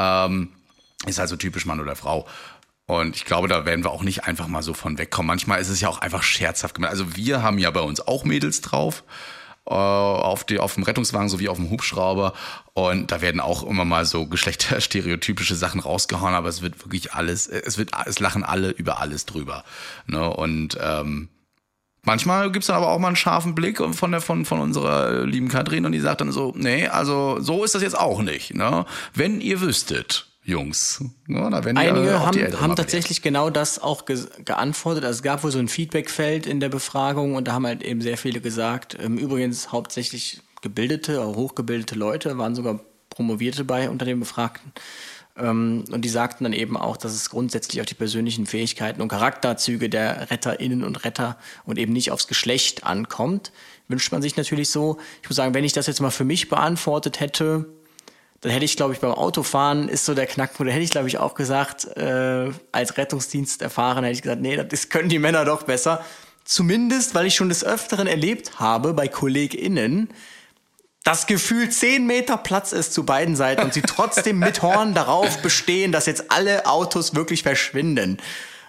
Ist also typisch Mann oder Frau. Und ich glaube, da werden wir auch nicht einfach mal so von wegkommen. Manchmal ist es ja auch einfach scherzhaft gemeint. Also wir haben ja bei uns auch Mädels drauf. Auf dem Rettungswagen sowie auf dem Hubschrauber, und da werden auch immer mal so geschlechterstereotypische Sachen rausgehauen, aber es wird wirklich es lachen alle über alles drüber, ne? Und manchmal gibt's dann aber auch mal einen scharfen Blick von unserer lieben Katrin, und die sagt dann so, nee, also so ist das jetzt auch nicht, ne? Wenn ihr wüsstet, Jungs. Ja, da einige haben tatsächlich genau das auch geantwortet. Also es gab wohl so ein Feedbackfeld in der Befragung, und da haben halt eben sehr viele gesagt, übrigens hauptsächlich gebildete, auch hochgebildete Leute, waren sogar Promovierte bei unter den Befragten. Und die sagten dann eben auch, dass es grundsätzlich auf die persönlichen Fähigkeiten und Charakterzüge der RetterInnen und Retter und eben nicht aufs Geschlecht ankommt. Wünscht man sich natürlich so. Ich muss sagen, wenn ich das jetzt mal für mich beantwortet hätte, dann hätte ich, glaube ich, beim Autofahren ist so der Knackpunkt, da hätte ich, glaube ich, auch gesagt, als Rettungsdienst erfahren, hätte ich gesagt, nee, das können die Männer doch besser. Zumindest, weil ich schon des Öfteren erlebt habe bei KollegInnen, dass gefühlt 10 Meter Platz ist zu beiden Seiten und sie trotzdem mit Horn darauf bestehen, dass jetzt alle Autos wirklich verschwinden.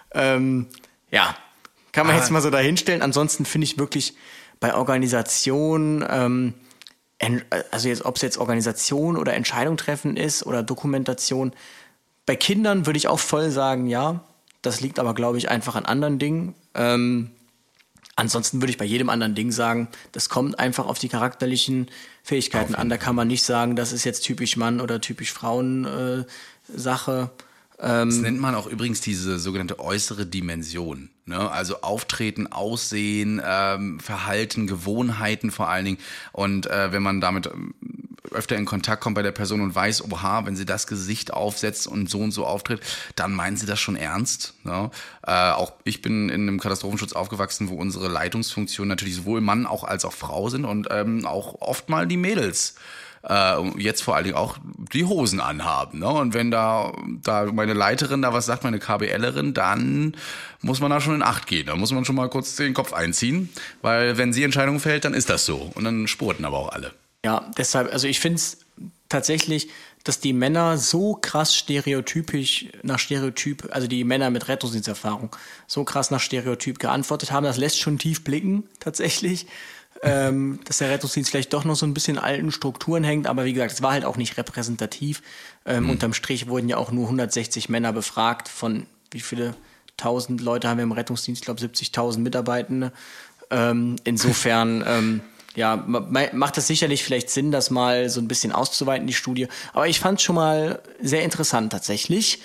Ja, kann man jetzt mal so dahinstellen. Ansonsten finde ich wirklich bei Organisationen, also jetzt, ob es jetzt Organisation oder Entscheidung treffen ist oder Dokumentation, bei Kindern würde ich auch voll sagen, ja, das liegt aber, glaube ich, einfach an anderen Dingen. Ansonsten würde ich bei jedem anderen Ding sagen, das kommt einfach auf die charakterlichen Fähigkeiten an. Da kann man nicht sagen, das ist jetzt typisch Mann oder typisch Frauen Sache. Das nennt man auch übrigens diese sogenannte äußere Dimension. Ne? Also Auftreten, Aussehen, Verhalten, Gewohnheiten vor allen Dingen. Und wenn man damit öfter in Kontakt kommt bei der Person und weiß, oha, wenn sie das Gesicht aufsetzt und so auftritt, dann meinen sie das schon ernst. Ne? Auch ich bin in einem Katastrophenschutz aufgewachsen, wo unsere Leitungsfunktionen natürlich sowohl Mann als auch Frau sind, und auch oft mal die Mädels jetzt vor allen Dingen auch die Hosen anhaben. Ne? Und wenn da meine Leiterin da was sagt, meine KBLerin, dann muss man da schon in Acht gehen. Da muss man schon mal kurz den Kopf einziehen, weil wenn sie Entscheidungen fällt, dann ist das so. Und dann spurten aber auch alle. Ja, deshalb, also ich finde es tatsächlich, dass die Männer so krass also die Männer mit Rettungsdiensterfahrung so krass nach Stereotyp geantwortet haben, das lässt schon tief blicken, tatsächlich. Dass der Rettungsdienst vielleicht doch noch so ein bisschen in alten Strukturen hängt, aber wie gesagt, es war halt auch nicht repräsentativ. Unterm Strich wurden ja auch nur 160 Männer befragt von wie viele 1000 Leute haben wir im Rettungsdienst, ich glaube 70.000 Mitarbeitende. Insofern ja, macht es sicherlich vielleicht Sinn, das mal so ein bisschen auszuweiten, die Studie. Aber ich fand es schon mal sehr interessant tatsächlich.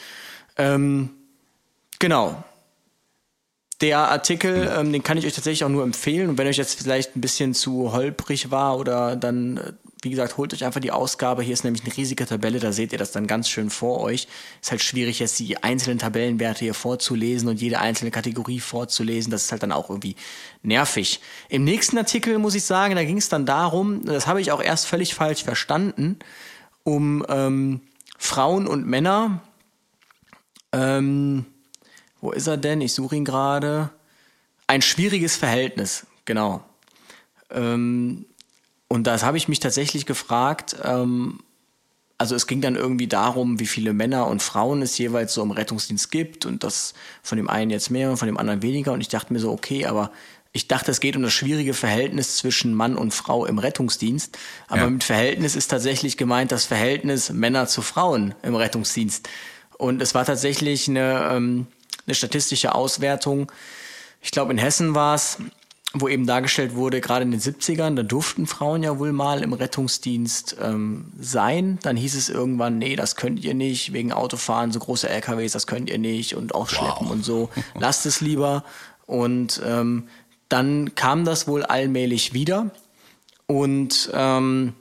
Genau. Der Artikel, den kann ich euch tatsächlich auch nur empfehlen. Und wenn euch jetzt vielleicht ein bisschen zu holprig war oder dann, wie gesagt, holt euch einfach die Ausgabe. Hier ist nämlich eine riesige Tabelle, da seht ihr das dann ganz schön vor euch. Ist halt schwierig, jetzt die einzelnen Tabellenwerte hier vorzulesen und jede einzelne Kategorie vorzulesen. Das ist halt dann auch irgendwie nervig. Im nächsten Artikel, muss ich sagen, da ging es dann darum, das habe ich auch erst völlig falsch verstanden, um Frauen und Männer. Wo ist er denn? Ich suche ihn gerade. Ein schwieriges Verhältnis, genau. Und das habe ich mich tatsächlich gefragt. Also es ging dann irgendwie darum, wie viele Männer und Frauen es jeweils so im Rettungsdienst gibt und das von dem einen jetzt mehr und von dem anderen weniger. Und ich dachte mir so, okay, aber ich dachte, es geht um das schwierige Verhältnis zwischen Mann und Frau im Rettungsdienst. Aber mit Verhältnis ist tatsächlich gemeint das Verhältnis Männer zu Frauen im Rettungsdienst. Und es war tatsächlich eine statistische Auswertung, ich glaube in Hessen war es, wo eben dargestellt wurde, gerade in den 70ern, da durften Frauen ja wohl mal im Rettungsdienst sein. Dann hieß es irgendwann, nee, das könnt ihr nicht, wegen Autofahren, so große LKWs, das könnt ihr nicht und auch Schleppen und so, lasst es lieber. Und dann kam das wohl allmählich wieder und man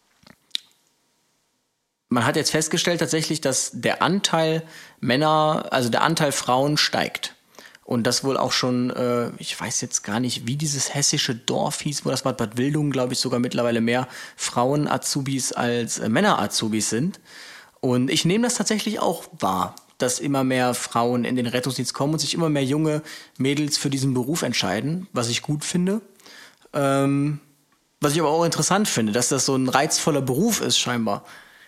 hat jetzt festgestellt tatsächlich, dass der Anteil Männer, also der Anteil Frauen steigt. Und das wohl auch schon, ich weiß jetzt gar nicht, wie dieses hessische Dorf hieß, wo das war, Bad Wildungen, glaube ich, sogar mittlerweile mehr Frauen-Azubis als Männer-Azubis sind. Und ich nehme das tatsächlich auch wahr, dass immer mehr Frauen in den Rettungsdienst kommen und sich immer mehr junge Mädels für diesen Beruf entscheiden, was ich gut finde. Was ich aber auch interessant finde, dass das so ein reizvoller Beruf ist scheinbar.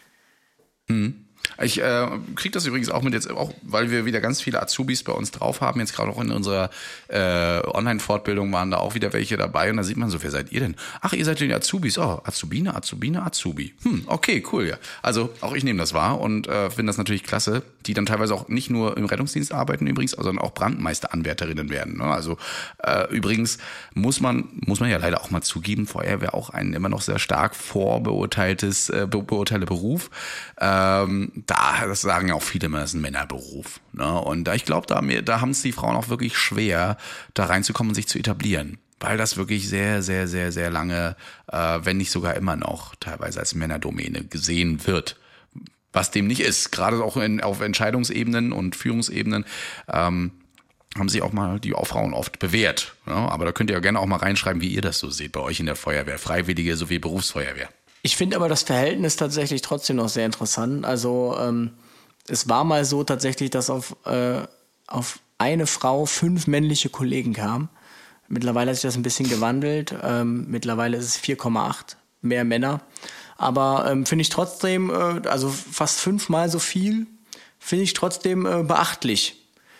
Ich kriege das übrigens auch mit jetzt, auch weil wir wieder ganz viele Azubis bei uns drauf haben. Jetzt gerade auch in unserer Online-Fortbildung waren da auch wieder welche dabei. Und da sieht man so, wer seid ihr denn? Ach, ihr seid die Azubis. Oh, Azubine, Azubi. Okay, cool, ja. Also auch ich nehme das wahr und finde das natürlich klasse, die dann teilweise auch nicht nur im Rettungsdienst arbeiten übrigens, sondern auch Brandmeisteranwärterinnen werden. Ne? Also übrigens muss man ja leider auch mal zugeben, Feuerwehr auch ein immer noch sehr stark beurteilter Beruf. Das sagen ja auch viele immer, das ist ein Männerberuf. Ne? Und ich glaube, da haben es die Frauen auch wirklich schwer, da reinzukommen und sich zu etablieren. Weil das wirklich sehr, sehr, sehr, sehr lange, wenn nicht sogar immer noch, teilweise als Männerdomäne gesehen wird. Was dem nicht ist. Gerade auch auf Entscheidungsebenen und Führungsebenen haben sich auch mal die Frauen oft bewährt. Ne? Aber da könnt ihr ja gerne auch mal reinschreiben, wie ihr das so seht bei euch in der Feuerwehr. Freiwillige sowie Berufsfeuerwehr. Ich finde aber das Verhältnis tatsächlich trotzdem noch sehr interessant. Also es war mal so tatsächlich, dass auf eine Frau 5 männliche Kollegen kamen. Mittlerweile hat sich das ein bisschen gewandelt. Mittlerweile ist es 4,8 mehr Männer. Aber finde ich trotzdem, also fast 5-mal so viel, finde ich trotzdem beachtlich.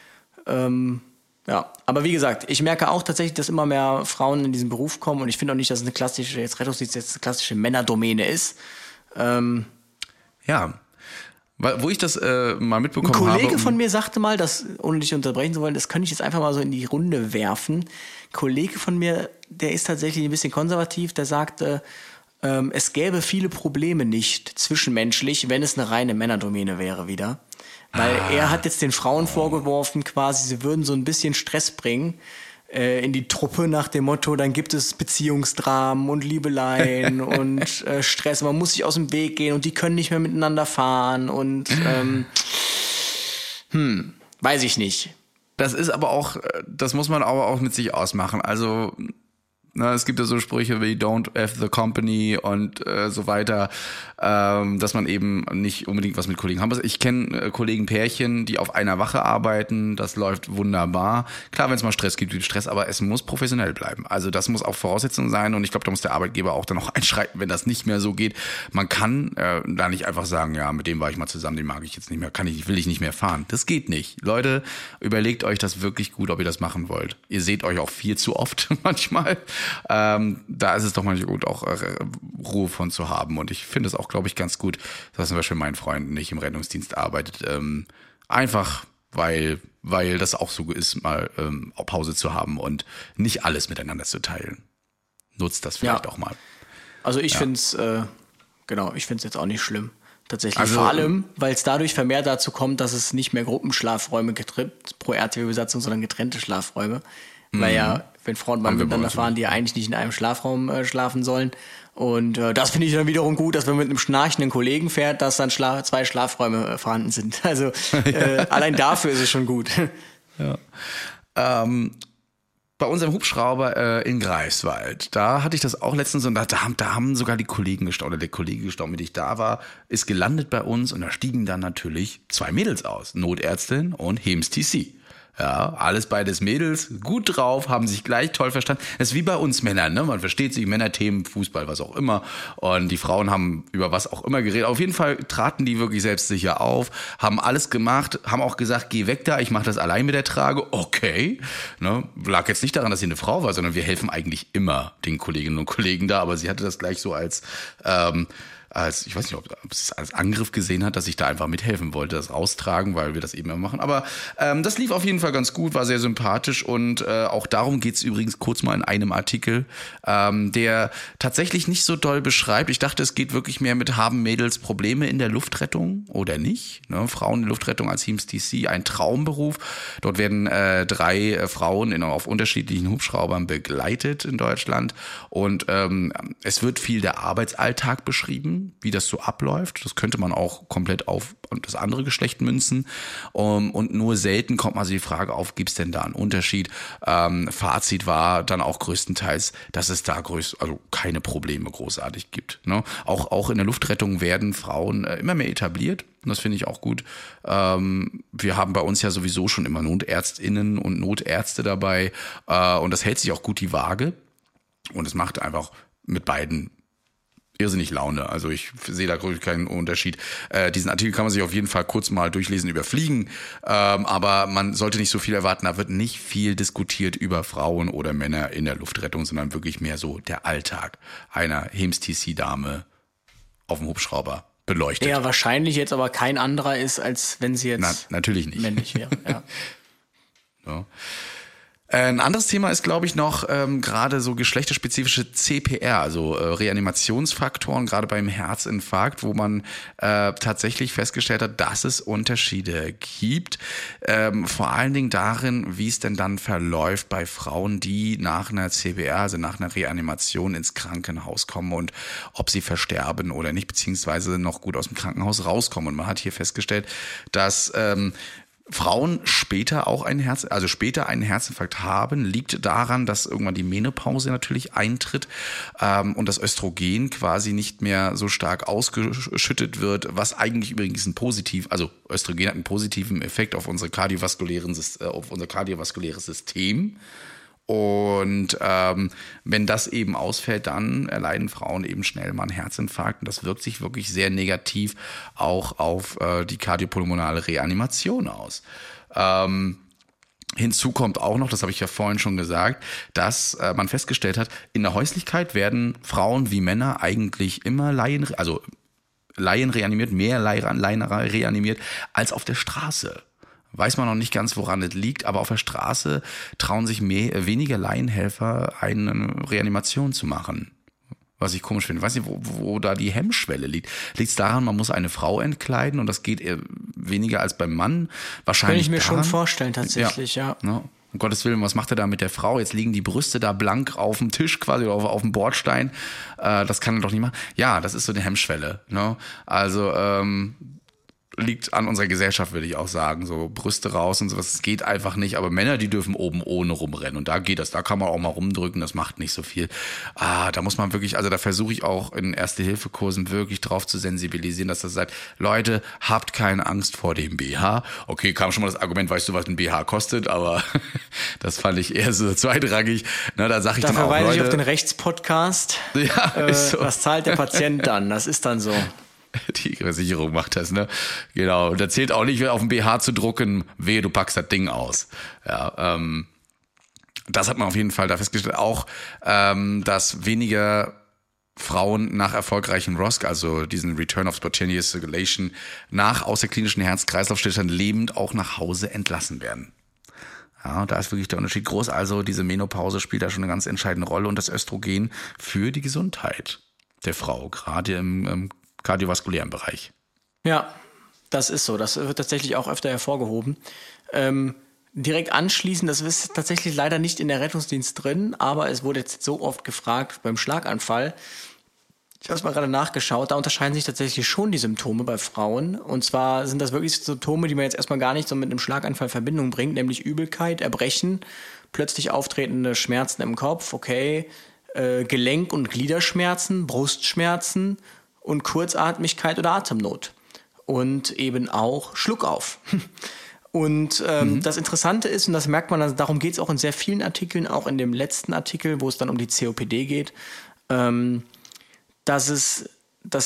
Ja, aber wie gesagt, ich merke auch tatsächlich, dass immer mehr Frauen in diesen Beruf kommen und ich finde auch nicht, dass es Rettungsdienst jetzt eine klassische Männerdomäne ist. Ja, wo ich das mal mitbekommen habe. Ein Kollege von mir sagte mal, ohne dich unterbrechen zu wollen, das könnte ich jetzt einfach mal so in die Runde werfen. Ein Kollege von mir, der ist tatsächlich ein bisschen konservativ, der sagte, es gäbe viele Probleme nicht zwischenmenschlich, wenn es eine reine Männerdomäne wäre wieder. Weil er hat jetzt den Frauen vorgeworfen, quasi, sie würden so ein bisschen Stress bringen in die Truppe nach dem Motto, dann gibt es Beziehungsdramen und Liebeleien und Stress, man muss sich aus dem Weg gehen und die können nicht mehr miteinander fahren und weiß ich nicht. Das ist aber auch, das muss man aber auch mit sich ausmachen. Also es gibt ja so Sprüche wie don't F the company und so weiter, dass man eben nicht unbedingt was mit Kollegen haben muss. Ich kenne Kollegenpärchen, die auf einer Wache arbeiten, das läuft wunderbar. Klar, wenn es mal Stress gibt, gibt es Stress, aber es muss professionell bleiben. Also das muss auch Voraussetzung sein und ich glaube, da muss der Arbeitgeber auch dann noch einschreiten, wenn das nicht mehr so geht. Man kann da nicht einfach sagen, ja, mit dem war ich mal zusammen, den mag ich jetzt nicht mehr, will ich nicht mehr fahren. Das geht nicht. Leute, überlegt euch das wirklich gut, ob ihr das machen wollt. Ihr seht euch auch viel zu oft manchmal. Da ist es doch manchmal gut, auch Ruhe von zu haben. Und ich finde es auch, glaube ich, ganz gut, dass zum Beispiel mein Freund nicht im Rettungsdienst arbeitet. Einfach, weil das auch so ist, mal Pause zu haben und nicht alles miteinander zu teilen. Nutzt das vielleicht auch mal. Also ich finde es, ich finde es jetzt auch nicht schlimm. Tatsächlich. Also, vor allem, weil es dadurch vermehrt dazu kommt, dass es nicht mehr Gruppenschlafräume gibt pro RTW-Besatzung, sondern getrennte Schlafräume. Weil ja, wenn Frauen mal miteinander fahren, die ja eigentlich nicht in einem Schlafraum schlafen sollen. Und das finde ich dann wiederum gut, dass wenn man mit einem schnarchenden Kollegen fährt, dass dann 2 Schlafräume vorhanden sind. Also allein dafür ist es schon gut. Ja. Bei unserem Hubschrauber in Greifswald, da hatte ich das auch letztens und da haben sogar die Kollegen gestaunt, oder der Kollege gestaunt, mit dem ich da war, ist gelandet bei uns und da stiegen dann natürlich 2 Mädels aus, Notärztin und Hems TC. Ja, alles beides Mädels, gut drauf, haben sich gleich toll verstanden. Das ist wie bei uns Männern, ne? Man versteht sich, Männerthemen, Fußball, was auch immer. Und die Frauen haben über was auch immer geredet. Auf jeden Fall traten die wirklich selbstsicher auf, haben alles gemacht, haben auch gesagt, geh weg da, ich mache das allein mit der Trage. Okay, ne? Lag jetzt nicht daran, dass sie eine Frau war, sondern wir helfen eigentlich immer den Kolleginnen und Kollegen da. Aber sie hatte das gleich so als ich weiß nicht, ob es als Angriff gesehen hat, dass ich da einfach mithelfen wollte, das raustragen, weil wir das eben immer machen. Aber das lief auf jeden Fall ganz gut, war sehr sympathisch und auch darum geht's übrigens kurz mal in einem Artikel, der tatsächlich nicht so doll beschreibt. Ich dachte, es geht wirklich mehr mit, haben Mädels Probleme in der Luftrettung oder nicht? Ne? Frauen in der Luftrettung als HEAMS TC, ein Traumberuf. Dort werden 3 Frauen auf unterschiedlichen Hubschraubern begleitet in Deutschland und es wird viel der Arbeitsalltag beschrieben, wie das so abläuft. Das könnte man auch komplett auf das andere Geschlecht münzen und nur selten kommt mal so die Frage auf, gibt es denn da einen Unterschied? Fazit war dann auch größtenteils, dass es da also keine Probleme großartig gibt. Ne? Auch in der Luftrettung werden Frauen immer mehr etabliert. Und das finde ich auch gut. Wir haben bei uns ja sowieso schon immer NotärztInnen und Notärzte dabei. Und das hält sich auch gut die Waage. Und es macht einfach mit beiden irrsinnig Laune. Also ich sehe da wirklich keinen Unterschied. Diesen Artikel kann man sich auf jeden Fall kurz mal durchlesen über Fliegen. Aber man sollte nicht so viel erwarten. Da wird nicht viel diskutiert über Frauen oder Männer in der Luftrettung, sondern wirklich mehr so der Alltag einer HEAMS-TC-Dame auf dem Hubschrauber beleuchtet. Ja, wahrscheinlich jetzt aber kein anderer ist, als wenn sie jetzt natürlich nicht. Männlich wäre. Ja. So. Ein anderes Thema ist, glaube ich, noch gerade so geschlechterspezifische CPR, also Reanimationsfaktoren, gerade beim Herzinfarkt, wo man tatsächlich festgestellt hat, dass es Unterschiede gibt. Vor allen Dingen darin, wie es denn dann verläuft bei Frauen, die nach einer CPR, also nach einer Reanimation ins Krankenhaus kommen und ob sie versterben oder nicht, beziehungsweise noch gut aus dem Krankenhaus rauskommen. Und man hat hier festgestellt, dass Frauen später einen Herzinfarkt haben, liegt daran, dass irgendwann die Menopause natürlich eintritt und das Östrogen quasi nicht mehr so stark ausgeschüttet wird, was eigentlich übrigens Östrogen hat einen positiven Effekt auf unser kardiovaskuläres System. Und wenn das eben ausfällt, dann erleiden Frauen eben schnell mal einen Herzinfarkt und das wirkt sich wirklich sehr negativ auch auf die kardiopulmonale Reanimation aus. Hinzu kommt auch noch, das habe ich ja vorhin schon gesagt, dass man festgestellt hat, in der Häuslichkeit werden Frauen wie Männer eigentlich immer Laien reanimiert, mehr Laien reanimiert als auf der Straße. Weiß man noch nicht ganz, woran es liegt, aber auf der Straße trauen sich weniger Laienhelfer, eine Reanimation zu machen. Was ich komisch finde. Ich weiß nicht, wo da die Hemmschwelle liegt. Liegt es daran, man muss eine Frau entkleiden und das geht eher weniger als beim Mann? Wahrscheinlich kann ich mir schon vorstellen, tatsächlich, ja. Um Gottes Willen, was macht er da mit der Frau? Jetzt liegen die Brüste da blank auf dem Tisch quasi oder auf dem Bordstein. Das kann er doch nicht machen. Ja, das ist so eine Hemmschwelle. Ne? Also liegt an unserer Gesellschaft, würde ich auch sagen. So Brüste raus und sowas, das geht einfach nicht. Aber Männer, die dürfen oben ohne rumrennen. Und da geht das. Da kann man auch mal rumdrücken, das macht nicht so viel. Da muss man wirklich, also da versuche ich auch in Erste-Hilfe-Kursen wirklich drauf zu sensibilisieren, dass das sagt, Leute, habt keine Angst vor dem BH. Okay, kam schon mal das Argument, weißt du, was ein BH kostet? Aber das fand ich eher so zweitrangig. Na, da sag ich dann auch, Leute, verweise ich auf den Rechtspodcast. Ja, so. Was zahlt der Patient dann? Das ist dann so. Die Versicherung macht das, ne? Genau. Und da zählt auch nicht, auf dem BH zu drucken, wehe, du packst das Ding aus. Ja, das hat man auf jeden Fall da festgestellt. Auch, dass weniger Frauen nach erfolgreichen ROSC, also diesen Return of Spontaneous Circulation, nach außerklinischen Herz-Kreislauf-Stillstand lebend auch nach Hause entlassen werden. Ja, da ist wirklich der Unterschied groß. Also diese Menopause spielt da schon eine ganz entscheidende Rolle und das Östrogen für die Gesundheit der Frau, gerade im kardiovaskulären Bereich. Ja, das ist so. Das wird tatsächlich auch öfter hervorgehoben. Direkt anschließend, das ist tatsächlich leider nicht in der Rettungsdienst drin, aber es wurde jetzt so oft gefragt beim Schlaganfall. Ich habe es mal gerade nachgeschaut, da unterscheiden sich tatsächlich schon die Symptome bei Frauen. Und zwar sind das wirklich Symptome, die man jetzt erstmal gar nicht so mit einem Schlaganfall in Verbindung bringt, nämlich Übelkeit, Erbrechen, plötzlich auftretende Schmerzen im Kopf, okay, Gelenk- und Gliederschmerzen, Brustschmerzen und Kurzatmigkeit oder Atemnot und eben auch Schluckauf. Und das Interessante ist, und das merkt man, also darum geht es auch in sehr vielen Artikeln, auch in dem letzten Artikel, wo es dann um die COPD geht, dass es das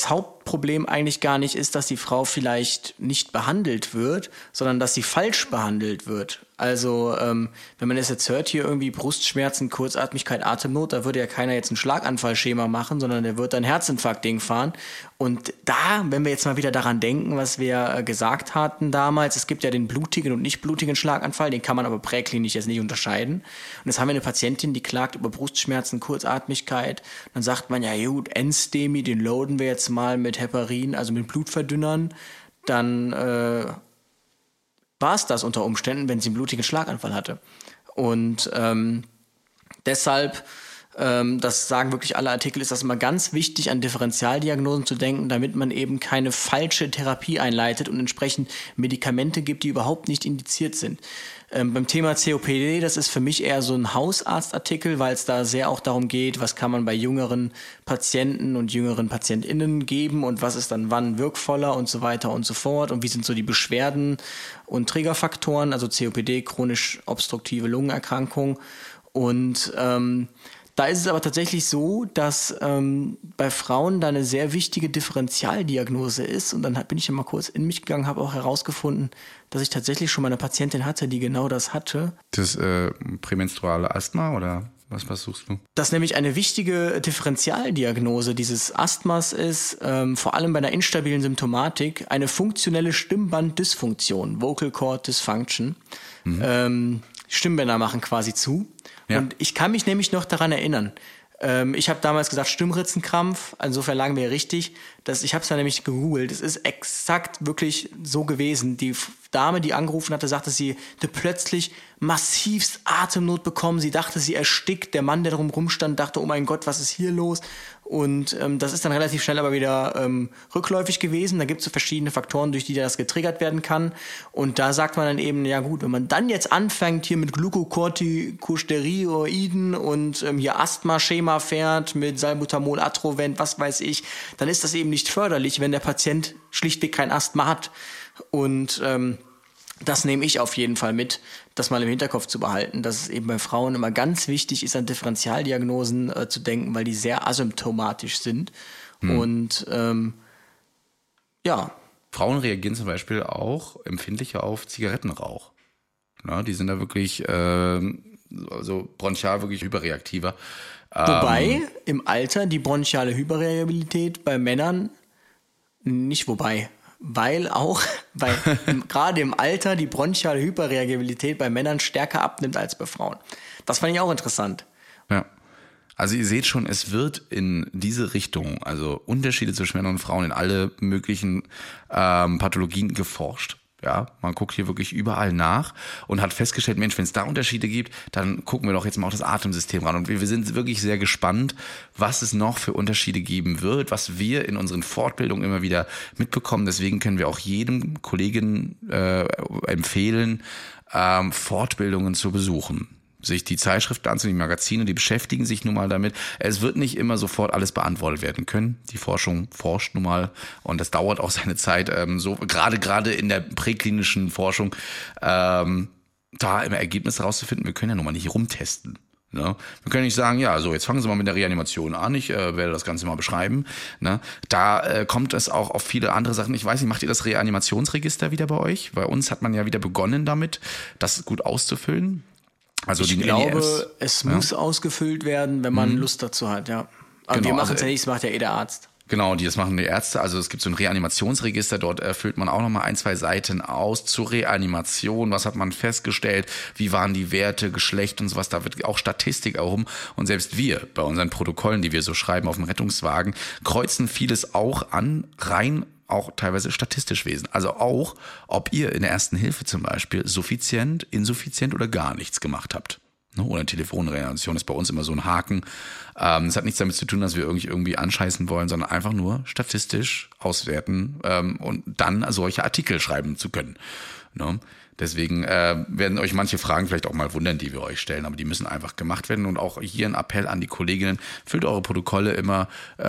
Grundproblem eigentlich gar nicht ist, dass die Frau vielleicht nicht behandelt wird, sondern dass sie falsch behandelt wird. Also wenn man das jetzt hört, hier irgendwie Brustschmerzen, Kurzatmigkeit, Atemnot, da würde ja keiner jetzt ein Schlaganfallschema machen, sondern der wird ein Herzinfarkt-Ding fahren. Und da, wenn wir jetzt mal wieder daran denken, was wir gesagt hatten damals, es gibt ja den blutigen und nicht blutigen Schlaganfall, den kann man aber präklinisch jetzt nicht unterscheiden. Und jetzt haben wir eine Patientin, die klagt über Brustschmerzen, Kurzatmigkeit. Dann sagt man, ja gut, N-Stemi, den loaden wir jetzt mal mit Heparin, also mit Blutverdünnern. Dann war es das unter Umständen, wenn sie einen blutigen Schlaganfall hatte. Und deshalb, das sagen wirklich alle Artikel, ist das immer ganz wichtig, an Differentialdiagnosen zu denken, damit man eben keine falsche Therapie einleitet und entsprechend Medikamente gibt, die überhaupt nicht indiziert sind. Beim Thema COPD, das ist für mich eher so ein Hausarztartikel, weil es da sehr auch darum geht, was kann man bei jüngeren Patienten und jüngeren PatientInnen geben und was ist dann wann wirkvoller und so weiter und so fort und wie sind so die Beschwerden und Triggerfaktoren, also COPD, chronisch obstruktive Lungenerkrankung. Und da ist es aber tatsächlich so, dass bei Frauen da eine sehr wichtige Differentialdiagnose ist. Und dann bin ich ja mal kurz in mich gegangen, habe auch herausgefunden, dass ich tatsächlich schon mal eine Patientin hatte, die genau das hatte. Das prämenstruale Asthma oder was suchst du? Das nämlich eine wichtige Differentialdiagnose dieses Asthmas ist, vor allem bei einer instabilen Symptomatik, eine funktionelle Stimmbanddysfunktion, Vocal Cord Dysfunction. Stimmbänder machen quasi zu. Ja. Und ich kann mich nämlich noch daran erinnern, ich habe damals gesagt Stimmritzenkrampf, insofern lagen wir richtig. Ich habe es dann nämlich gegoogelt, es ist exakt wirklich so gewesen. Die Dame, die angerufen hatte, sagte, sie hätte plötzlich massivst Atemnot bekommen. Sie dachte, sie erstickt. Der Mann, der drum rumstand, dachte, oh mein Gott, was ist hier los? Und das ist dann relativ schnell aber wieder rückläufig gewesen. Da gibt es so verschiedene Faktoren, durch die das getriggert werden kann. Und da sagt man dann eben, ja gut, wenn man dann jetzt anfängt hier mit Glucocorticosteroiden und hier Asthma-Schema fährt mit Salbutamol, Atrovent, was weiß ich, dann ist das eben nicht förderlich, wenn der Patient schlichtweg kein Asthma hat. Und das nehme ich auf jeden Fall mit, das mal im Hinterkopf zu behalten, dass es eben bei Frauen immer ganz wichtig ist, an Differentialdiagnosen zu denken, weil die sehr asymptomatisch sind. Und ja. Frauen reagieren zum Beispiel auch empfindlicher auf Zigarettenrauch. Na, die sind da wirklich also bronchial wirklich überreaktiver. Wobei im Alter die bronchiale Hyperreagabilität bei Männern weil gerade im Alter die bronchiale Hyperreagabilität bei Männern stärker abnimmt als bei Frauen. Das fand ich auch interessant. Ja. Also ihr seht schon, es wird in diese Richtung, also Unterschiede zwischen Männern und Frauen in alle möglichen Pathologien geforscht. Ja, man guckt hier wirklich überall nach und hat festgestellt, Mensch, wenn es da Unterschiede gibt, dann gucken wir doch jetzt mal auf das Atemsystem ran. Und wir sind wirklich sehr gespannt, was es noch für Unterschiede geben wird, was wir in unseren Fortbildungen immer wieder mitbekommen. Deswegen können wir auch jedem Kollegen empfehlen, Fortbildungen zu besuchen. Sich die Zeitschriften anzunehmen, die Magazine, die beschäftigen sich nun mal damit. Es wird nicht immer sofort alles beantwortet werden können. Die Forschung forscht nun mal und das dauert auch seine Zeit. So gerade in der präklinischen Forschung da im Ergebnis herauszufinden. Wir können ja nun mal nicht rumtesten. Ne? Wir können nicht sagen, ja, so jetzt fangen Sie mal mit der Reanimation an. Ich werde das Ganze mal beschreiben. Ne? Da kommt es auch auf viele andere Sachen. Ich weiß nicht, macht ihr das Reanimationsregister wieder bei euch? Bei uns hat man ja wieder begonnen damit, das gut auszufüllen. Also ich glaube, es muss ausgefüllt werden, wenn man Lust dazu hat, ja. Aber wir machen es ja nicht, das macht ja der Arzt. Genau, das machen die Ärzte. Also es gibt so ein Reanimationsregister, dort erfüllt man auch nochmal 1, 2 Seiten aus zur Reanimation. Was hat man festgestellt? Wie waren die Werte, Geschlecht und sowas? Da wird auch Statistik erhoben. Und selbst wir bei unseren Protokollen, die wir so schreiben auf dem Rettungswagen, kreuzen vieles auch an, rein auch teilweise statistisch Wesen. Also auch, ob ihr in der Ersten Hilfe zum Beispiel suffizient, insuffizient oder gar nichts gemacht habt. Oder Telefonreanimation ist bei uns immer so ein Haken. Das hat nichts damit zu tun, dass wir irgendwie anscheißen wollen, sondern einfach nur statistisch auswerten und dann solche Artikel schreiben zu können. Ne? Deswegen werden euch manche Fragen vielleicht auch mal wundern, die wir euch stellen, aber die müssen einfach gemacht werden. Und auch hier ein Appell an die Kolleginnen, füllt eure Protokolle immer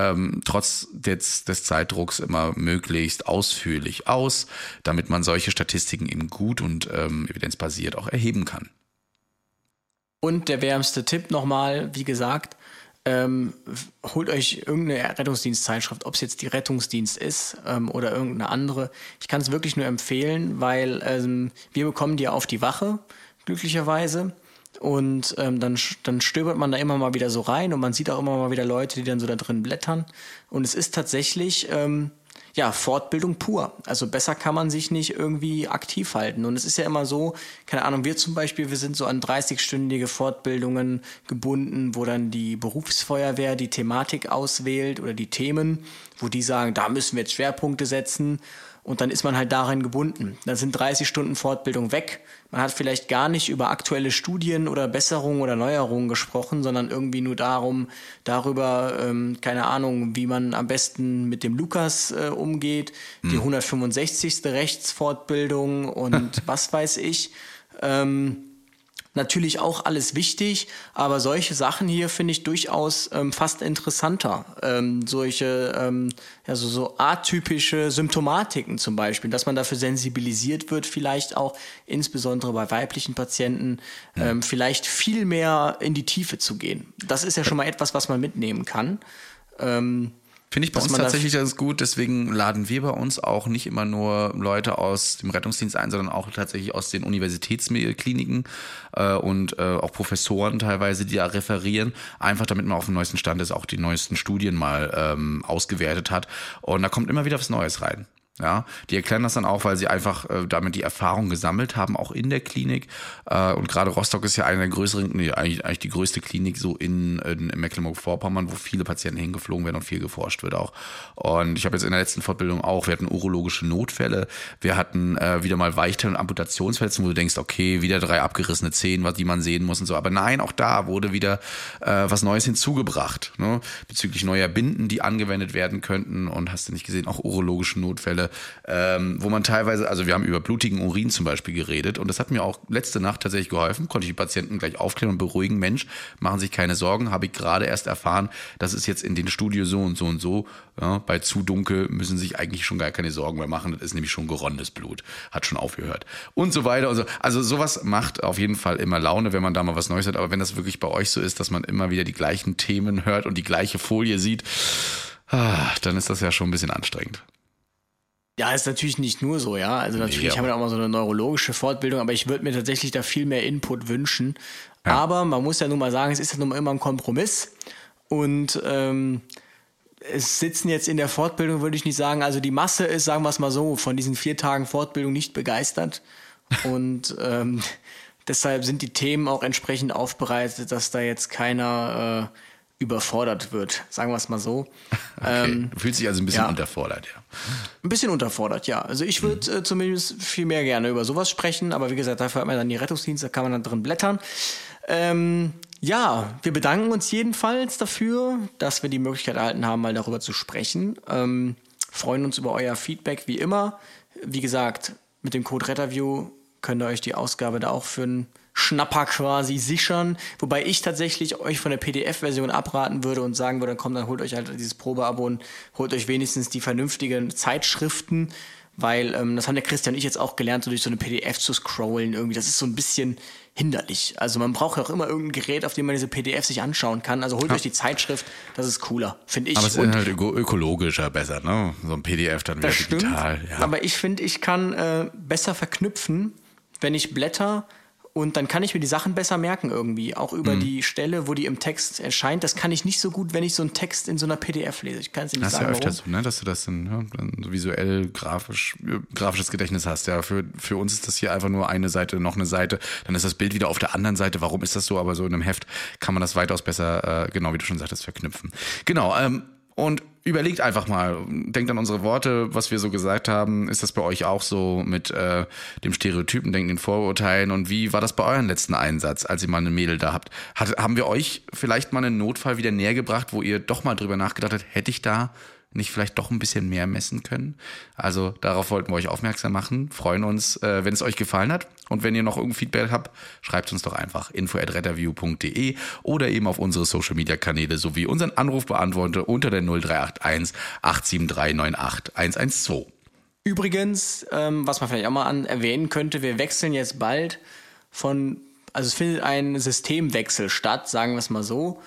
trotz des Zeitdrucks immer möglichst ausführlich aus, damit man solche Statistiken eben gut und evidenzbasiert auch erheben kann. Und der wärmste Tipp nochmal, wie gesagt, holt euch irgendeine Rettungsdienstzeitschrift, ob es jetzt die Rettungsdienst ist oder irgendeine andere. Ich kann es wirklich nur empfehlen, weil wir bekommen die auf die Wache, glücklicherweise. Und dann stöbert man da immer mal wieder so rein und man sieht auch immer mal wieder Leute, die dann so da drin blättern. Und es ist tatsächlich Fortbildung pur. Also besser kann man sich nicht irgendwie aktiv halten. Und es ist ja immer so, keine Ahnung, wir zum Beispiel, wir sind so an 30-stündige Fortbildungen gebunden, wo dann die Berufsfeuerwehr die Thematik auswählt oder die Themen, wo die sagen, da müssen wir jetzt Schwerpunkte setzen. Und dann ist man halt darin gebunden. Dann sind 30 Stunden Fortbildung weg. Man hat vielleicht gar nicht über aktuelle Studien oder Besserungen oder Neuerungen gesprochen, sondern irgendwie nur darüber, keine Ahnung, wie man am besten mit dem Lukas umgeht, die 165. Rechtsfortbildung und was weiß ich. Natürlich auch alles wichtig, aber solche Sachen hier finde ich durchaus fast interessanter. So atypische Symptomatiken zum Beispiel, dass man dafür sensibilisiert wird, vielleicht auch insbesondere bei weiblichen Patienten, vielleicht viel mehr in die Tiefe zu gehen. Das ist ja schon mal etwas, was man mitnehmen kann. Finde ich bei uns tatsächlich ganz gut, deswegen laden wir bei uns auch nicht immer nur Leute aus dem Rettungsdienst ein, sondern auch tatsächlich aus den Universitätskliniken und auch Professoren teilweise, die da referieren, einfach damit man auf dem neuesten Stand ist, auch die neuesten Studien mal ausgewertet hat und da kommt immer wieder was Neues rein. Ja, die erklären das dann auch, weil sie einfach damit die Erfahrung gesammelt haben, auch in der Klinik. Und gerade Rostock ist ja eine der größeren, eigentlich die größte Klinik so in Mecklenburg-Vorpommern, wo viele Patienten hingeflogen werden und viel geforscht wird auch. Und ich habe jetzt in der letzten Fortbildung auch, wir hatten urologische Notfälle, wir hatten wieder mal Weichteil- und Amputationsverletzungen, wo du denkst, okay, wieder 3 abgerissene Zehen, die man sehen muss und so. Aber nein, auch da wurde wieder was Neues hinzugebracht, ne? Bezüglich neuer Binden, die angewendet werden könnten. Und hast du nicht gesehen, auch urologische Notfälle, wo man teilweise, also wir haben über blutigen Urin zum Beispiel geredet und das hat mir auch letzte Nacht tatsächlich geholfen, konnte ich die Patienten gleich aufklären und beruhigen, Mensch, machen sich keine Sorgen, habe ich gerade erst erfahren, das ist jetzt in den Studio so und so und so, ja, bei zu dunkel müssen sich eigentlich schon gar keine Sorgen mehr machen, das ist nämlich schon geronnenes Blut, hat schon aufgehört und so weiter und so. Also sowas macht auf jeden Fall immer Laune, wenn man da mal was Neues hat, aber wenn das wirklich bei euch so ist, dass man immer wieder die gleichen Themen hört und die gleiche Folie sieht, dann ist das ja schon ein bisschen anstrengend. Ja, ist natürlich nicht nur so, ja. Also natürlich haben wir auch mal so eine neurologische Fortbildung, aber ich würde mir tatsächlich da viel mehr Input wünschen. Ja. Aber man muss ja nun mal sagen, es ist ja nun mal immer ein Kompromiss. Und es sitzen jetzt in der Fortbildung, würde ich nicht sagen, also die Masse ist, sagen wir es mal so, von diesen 4 Tagen Fortbildung nicht begeistert. Und deshalb sind die Themen auch entsprechend aufbereitet, dass da jetzt keiner überfordert wird, sagen wir es mal so. Okay. Du fühlst dich also ein bisschen unterfordert, ja. Ein bisschen unterfordert, ja. Also ich würde zumindest viel mehr gerne über sowas sprechen, aber wie gesagt, dafür hat man dann die Rettungsdienste, da kann man dann drin blättern. Wir bedanken uns jedenfalls dafür, dass wir die Möglichkeit erhalten haben, mal darüber zu sprechen. Freuen uns über euer Feedback, wie immer. Wie gesagt, mit dem Code RETTERVIEW könnt ihr euch die Ausgabe da auch für einen Schnapper quasi sichern, wobei ich tatsächlich euch von der PDF-Version abraten würde und sagen würde, komm, dann holt euch halt dieses Probeabo und holt euch wenigstens die vernünftigen Zeitschriften, weil das haben der Christian und ich jetzt auch gelernt, so durch so eine PDF zu scrollen irgendwie, das ist so ein bisschen hinderlich. Also man braucht ja auch immer irgendein Gerät, auf dem man diese PDF sich anschauen kann, also holt euch die Zeitschrift, das ist cooler, finde ich. Aber es ist halt ökologischer besser, ne? So ein PDF dann wieder digital. Ja. Aber ich finde, ich kann besser verknüpfen, wenn ich blätter. Und dann kann ich mir die Sachen besser merken irgendwie, auch über die Stelle, wo die im Text erscheint. Das kann ich nicht so gut, wenn ich so einen Text in so einer PDF lese. Ich kann es nicht sagen, warum. Das ist ja öfter so, ne? Dass du das dann so visuell, grafisches Gedächtnis hast. Ja, für uns ist das hier einfach nur eine Seite, noch eine Seite. Dann ist das Bild wieder auf der anderen Seite. Warum ist das so? Aber so in einem Heft kann man das weitaus besser, genau wie du schon sagtest, verknüpfen. Genau, und überlegt einfach mal, denkt an unsere Worte, was wir so gesagt haben. Ist das bei euch auch so mit dem Stereotypen, denken den Vorurteilen? Und wie war das bei eurem letzten Einsatz, als ihr mal eine Mädel da habt? Haben wir euch vielleicht mal einen Notfall wieder näher gebracht, wo ihr doch mal drüber nachgedacht habt, hätte ich da nicht vielleicht doch ein bisschen mehr messen können? Also darauf wollten wir euch aufmerksam machen. Freuen uns, wenn es euch gefallen hat. Und wenn ihr noch irgendein Feedback habt, schreibt uns doch einfach info@retterview.de oder eben auf unsere Social-Media-Kanäle sowie unseren Anrufbeantworter unter der 0381 873 98 112. Übrigens, was man vielleicht auch mal erwähnen könnte, wir wechseln jetzt bald also es findet ein Systemwechsel statt, sagen wir es mal so.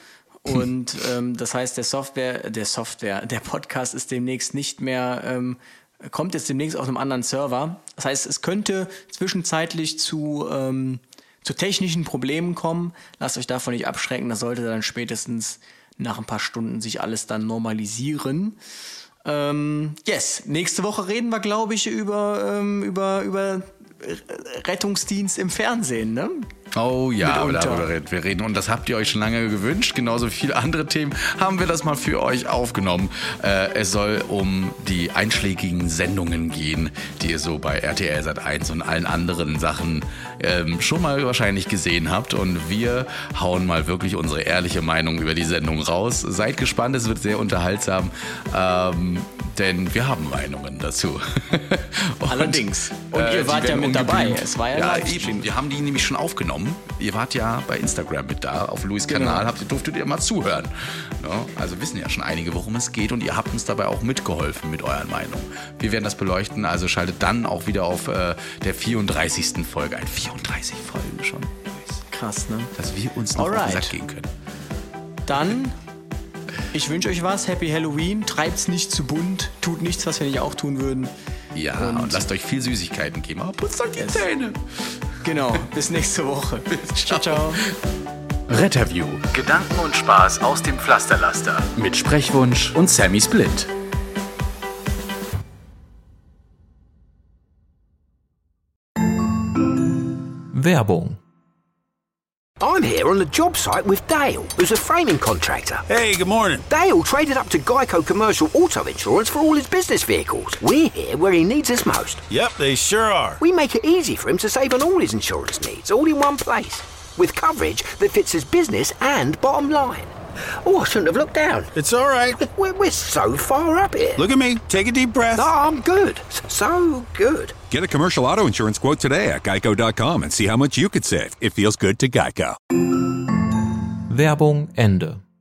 Und das heißt, der Podcast ist demnächst nicht mehr, kommt jetzt demnächst auf einem anderen Server. Das heißt, es könnte zwischenzeitlich zu technischen Problemen kommen. Lasst euch davon nicht abschrecken. Das sollte dann spätestens nach ein paar Stunden sich alles dann normalisieren. Nächste Woche reden wir, glaube ich, über Rettungsdienst im Fernsehen, ne? Oh ja, Mitunter. darüber wir reden. Und das habt ihr euch schon lange gewünscht. Genauso viele andere Themen haben wir das mal für euch aufgenommen. Es soll um die einschlägigen Sendungen gehen, die ihr so bei RTL Sat.1 und allen anderen Sachen schon mal wahrscheinlich gesehen habt. Und wir hauen mal wirklich unsere ehrliche Meinung über die Sendung raus. Seid gespannt, es wird sehr unterhaltsam. Denn wir haben Meinungen dazu. Allerdings. Und ihr wart ja mit dabei. Es war ja eben. Wir haben die nämlich schon aufgenommen. Ihr wart ja bei Instagram mit da. Auf Louis' Kanal durftet ihr mal zuhören. Ja, also wissen ja schon einige, worum es geht. Und ihr habt uns dabei auch mitgeholfen mit euren Meinungen. Wir werden das beleuchten. Also schaltet dann auch wieder auf der 34. Folge ein. 34 Folgen schon. Krass, ne? Dass wir uns noch auf den Sack gehen können. Dann... Ich wünsche euch was, Happy Halloween, treibt's nicht zu bunt, tut nichts, was wir nicht auch tun würden. Ja, und lasst euch viel Süßigkeiten geben, aber putzt euch die Zähne. Genau, bis nächste Woche. Ciao, ciao. Retterview Gedanken und Spaß aus dem Pflasterlaster. mit Sprechwunsch und Sammy Split. Werbung. I'm here on the job site with Dale, who's a framing contractor. Hey, good morning. Dale traded up to Geico Commercial Auto Insurance for all his business vehicles. We're here where he needs us most. Yep, they sure are. We make it easy for him to save on all his insurance needs, all in one place, with coverage that fits his business and bottom line. Oh, I shouldn't have looked down. It's all right. We're so far up here. Look at me. Take a deep breath. No, I'm good. So good. Get a commercial auto insurance quote today at geico.com and see how much you could save. It feels good to Geico. Werbung Ende.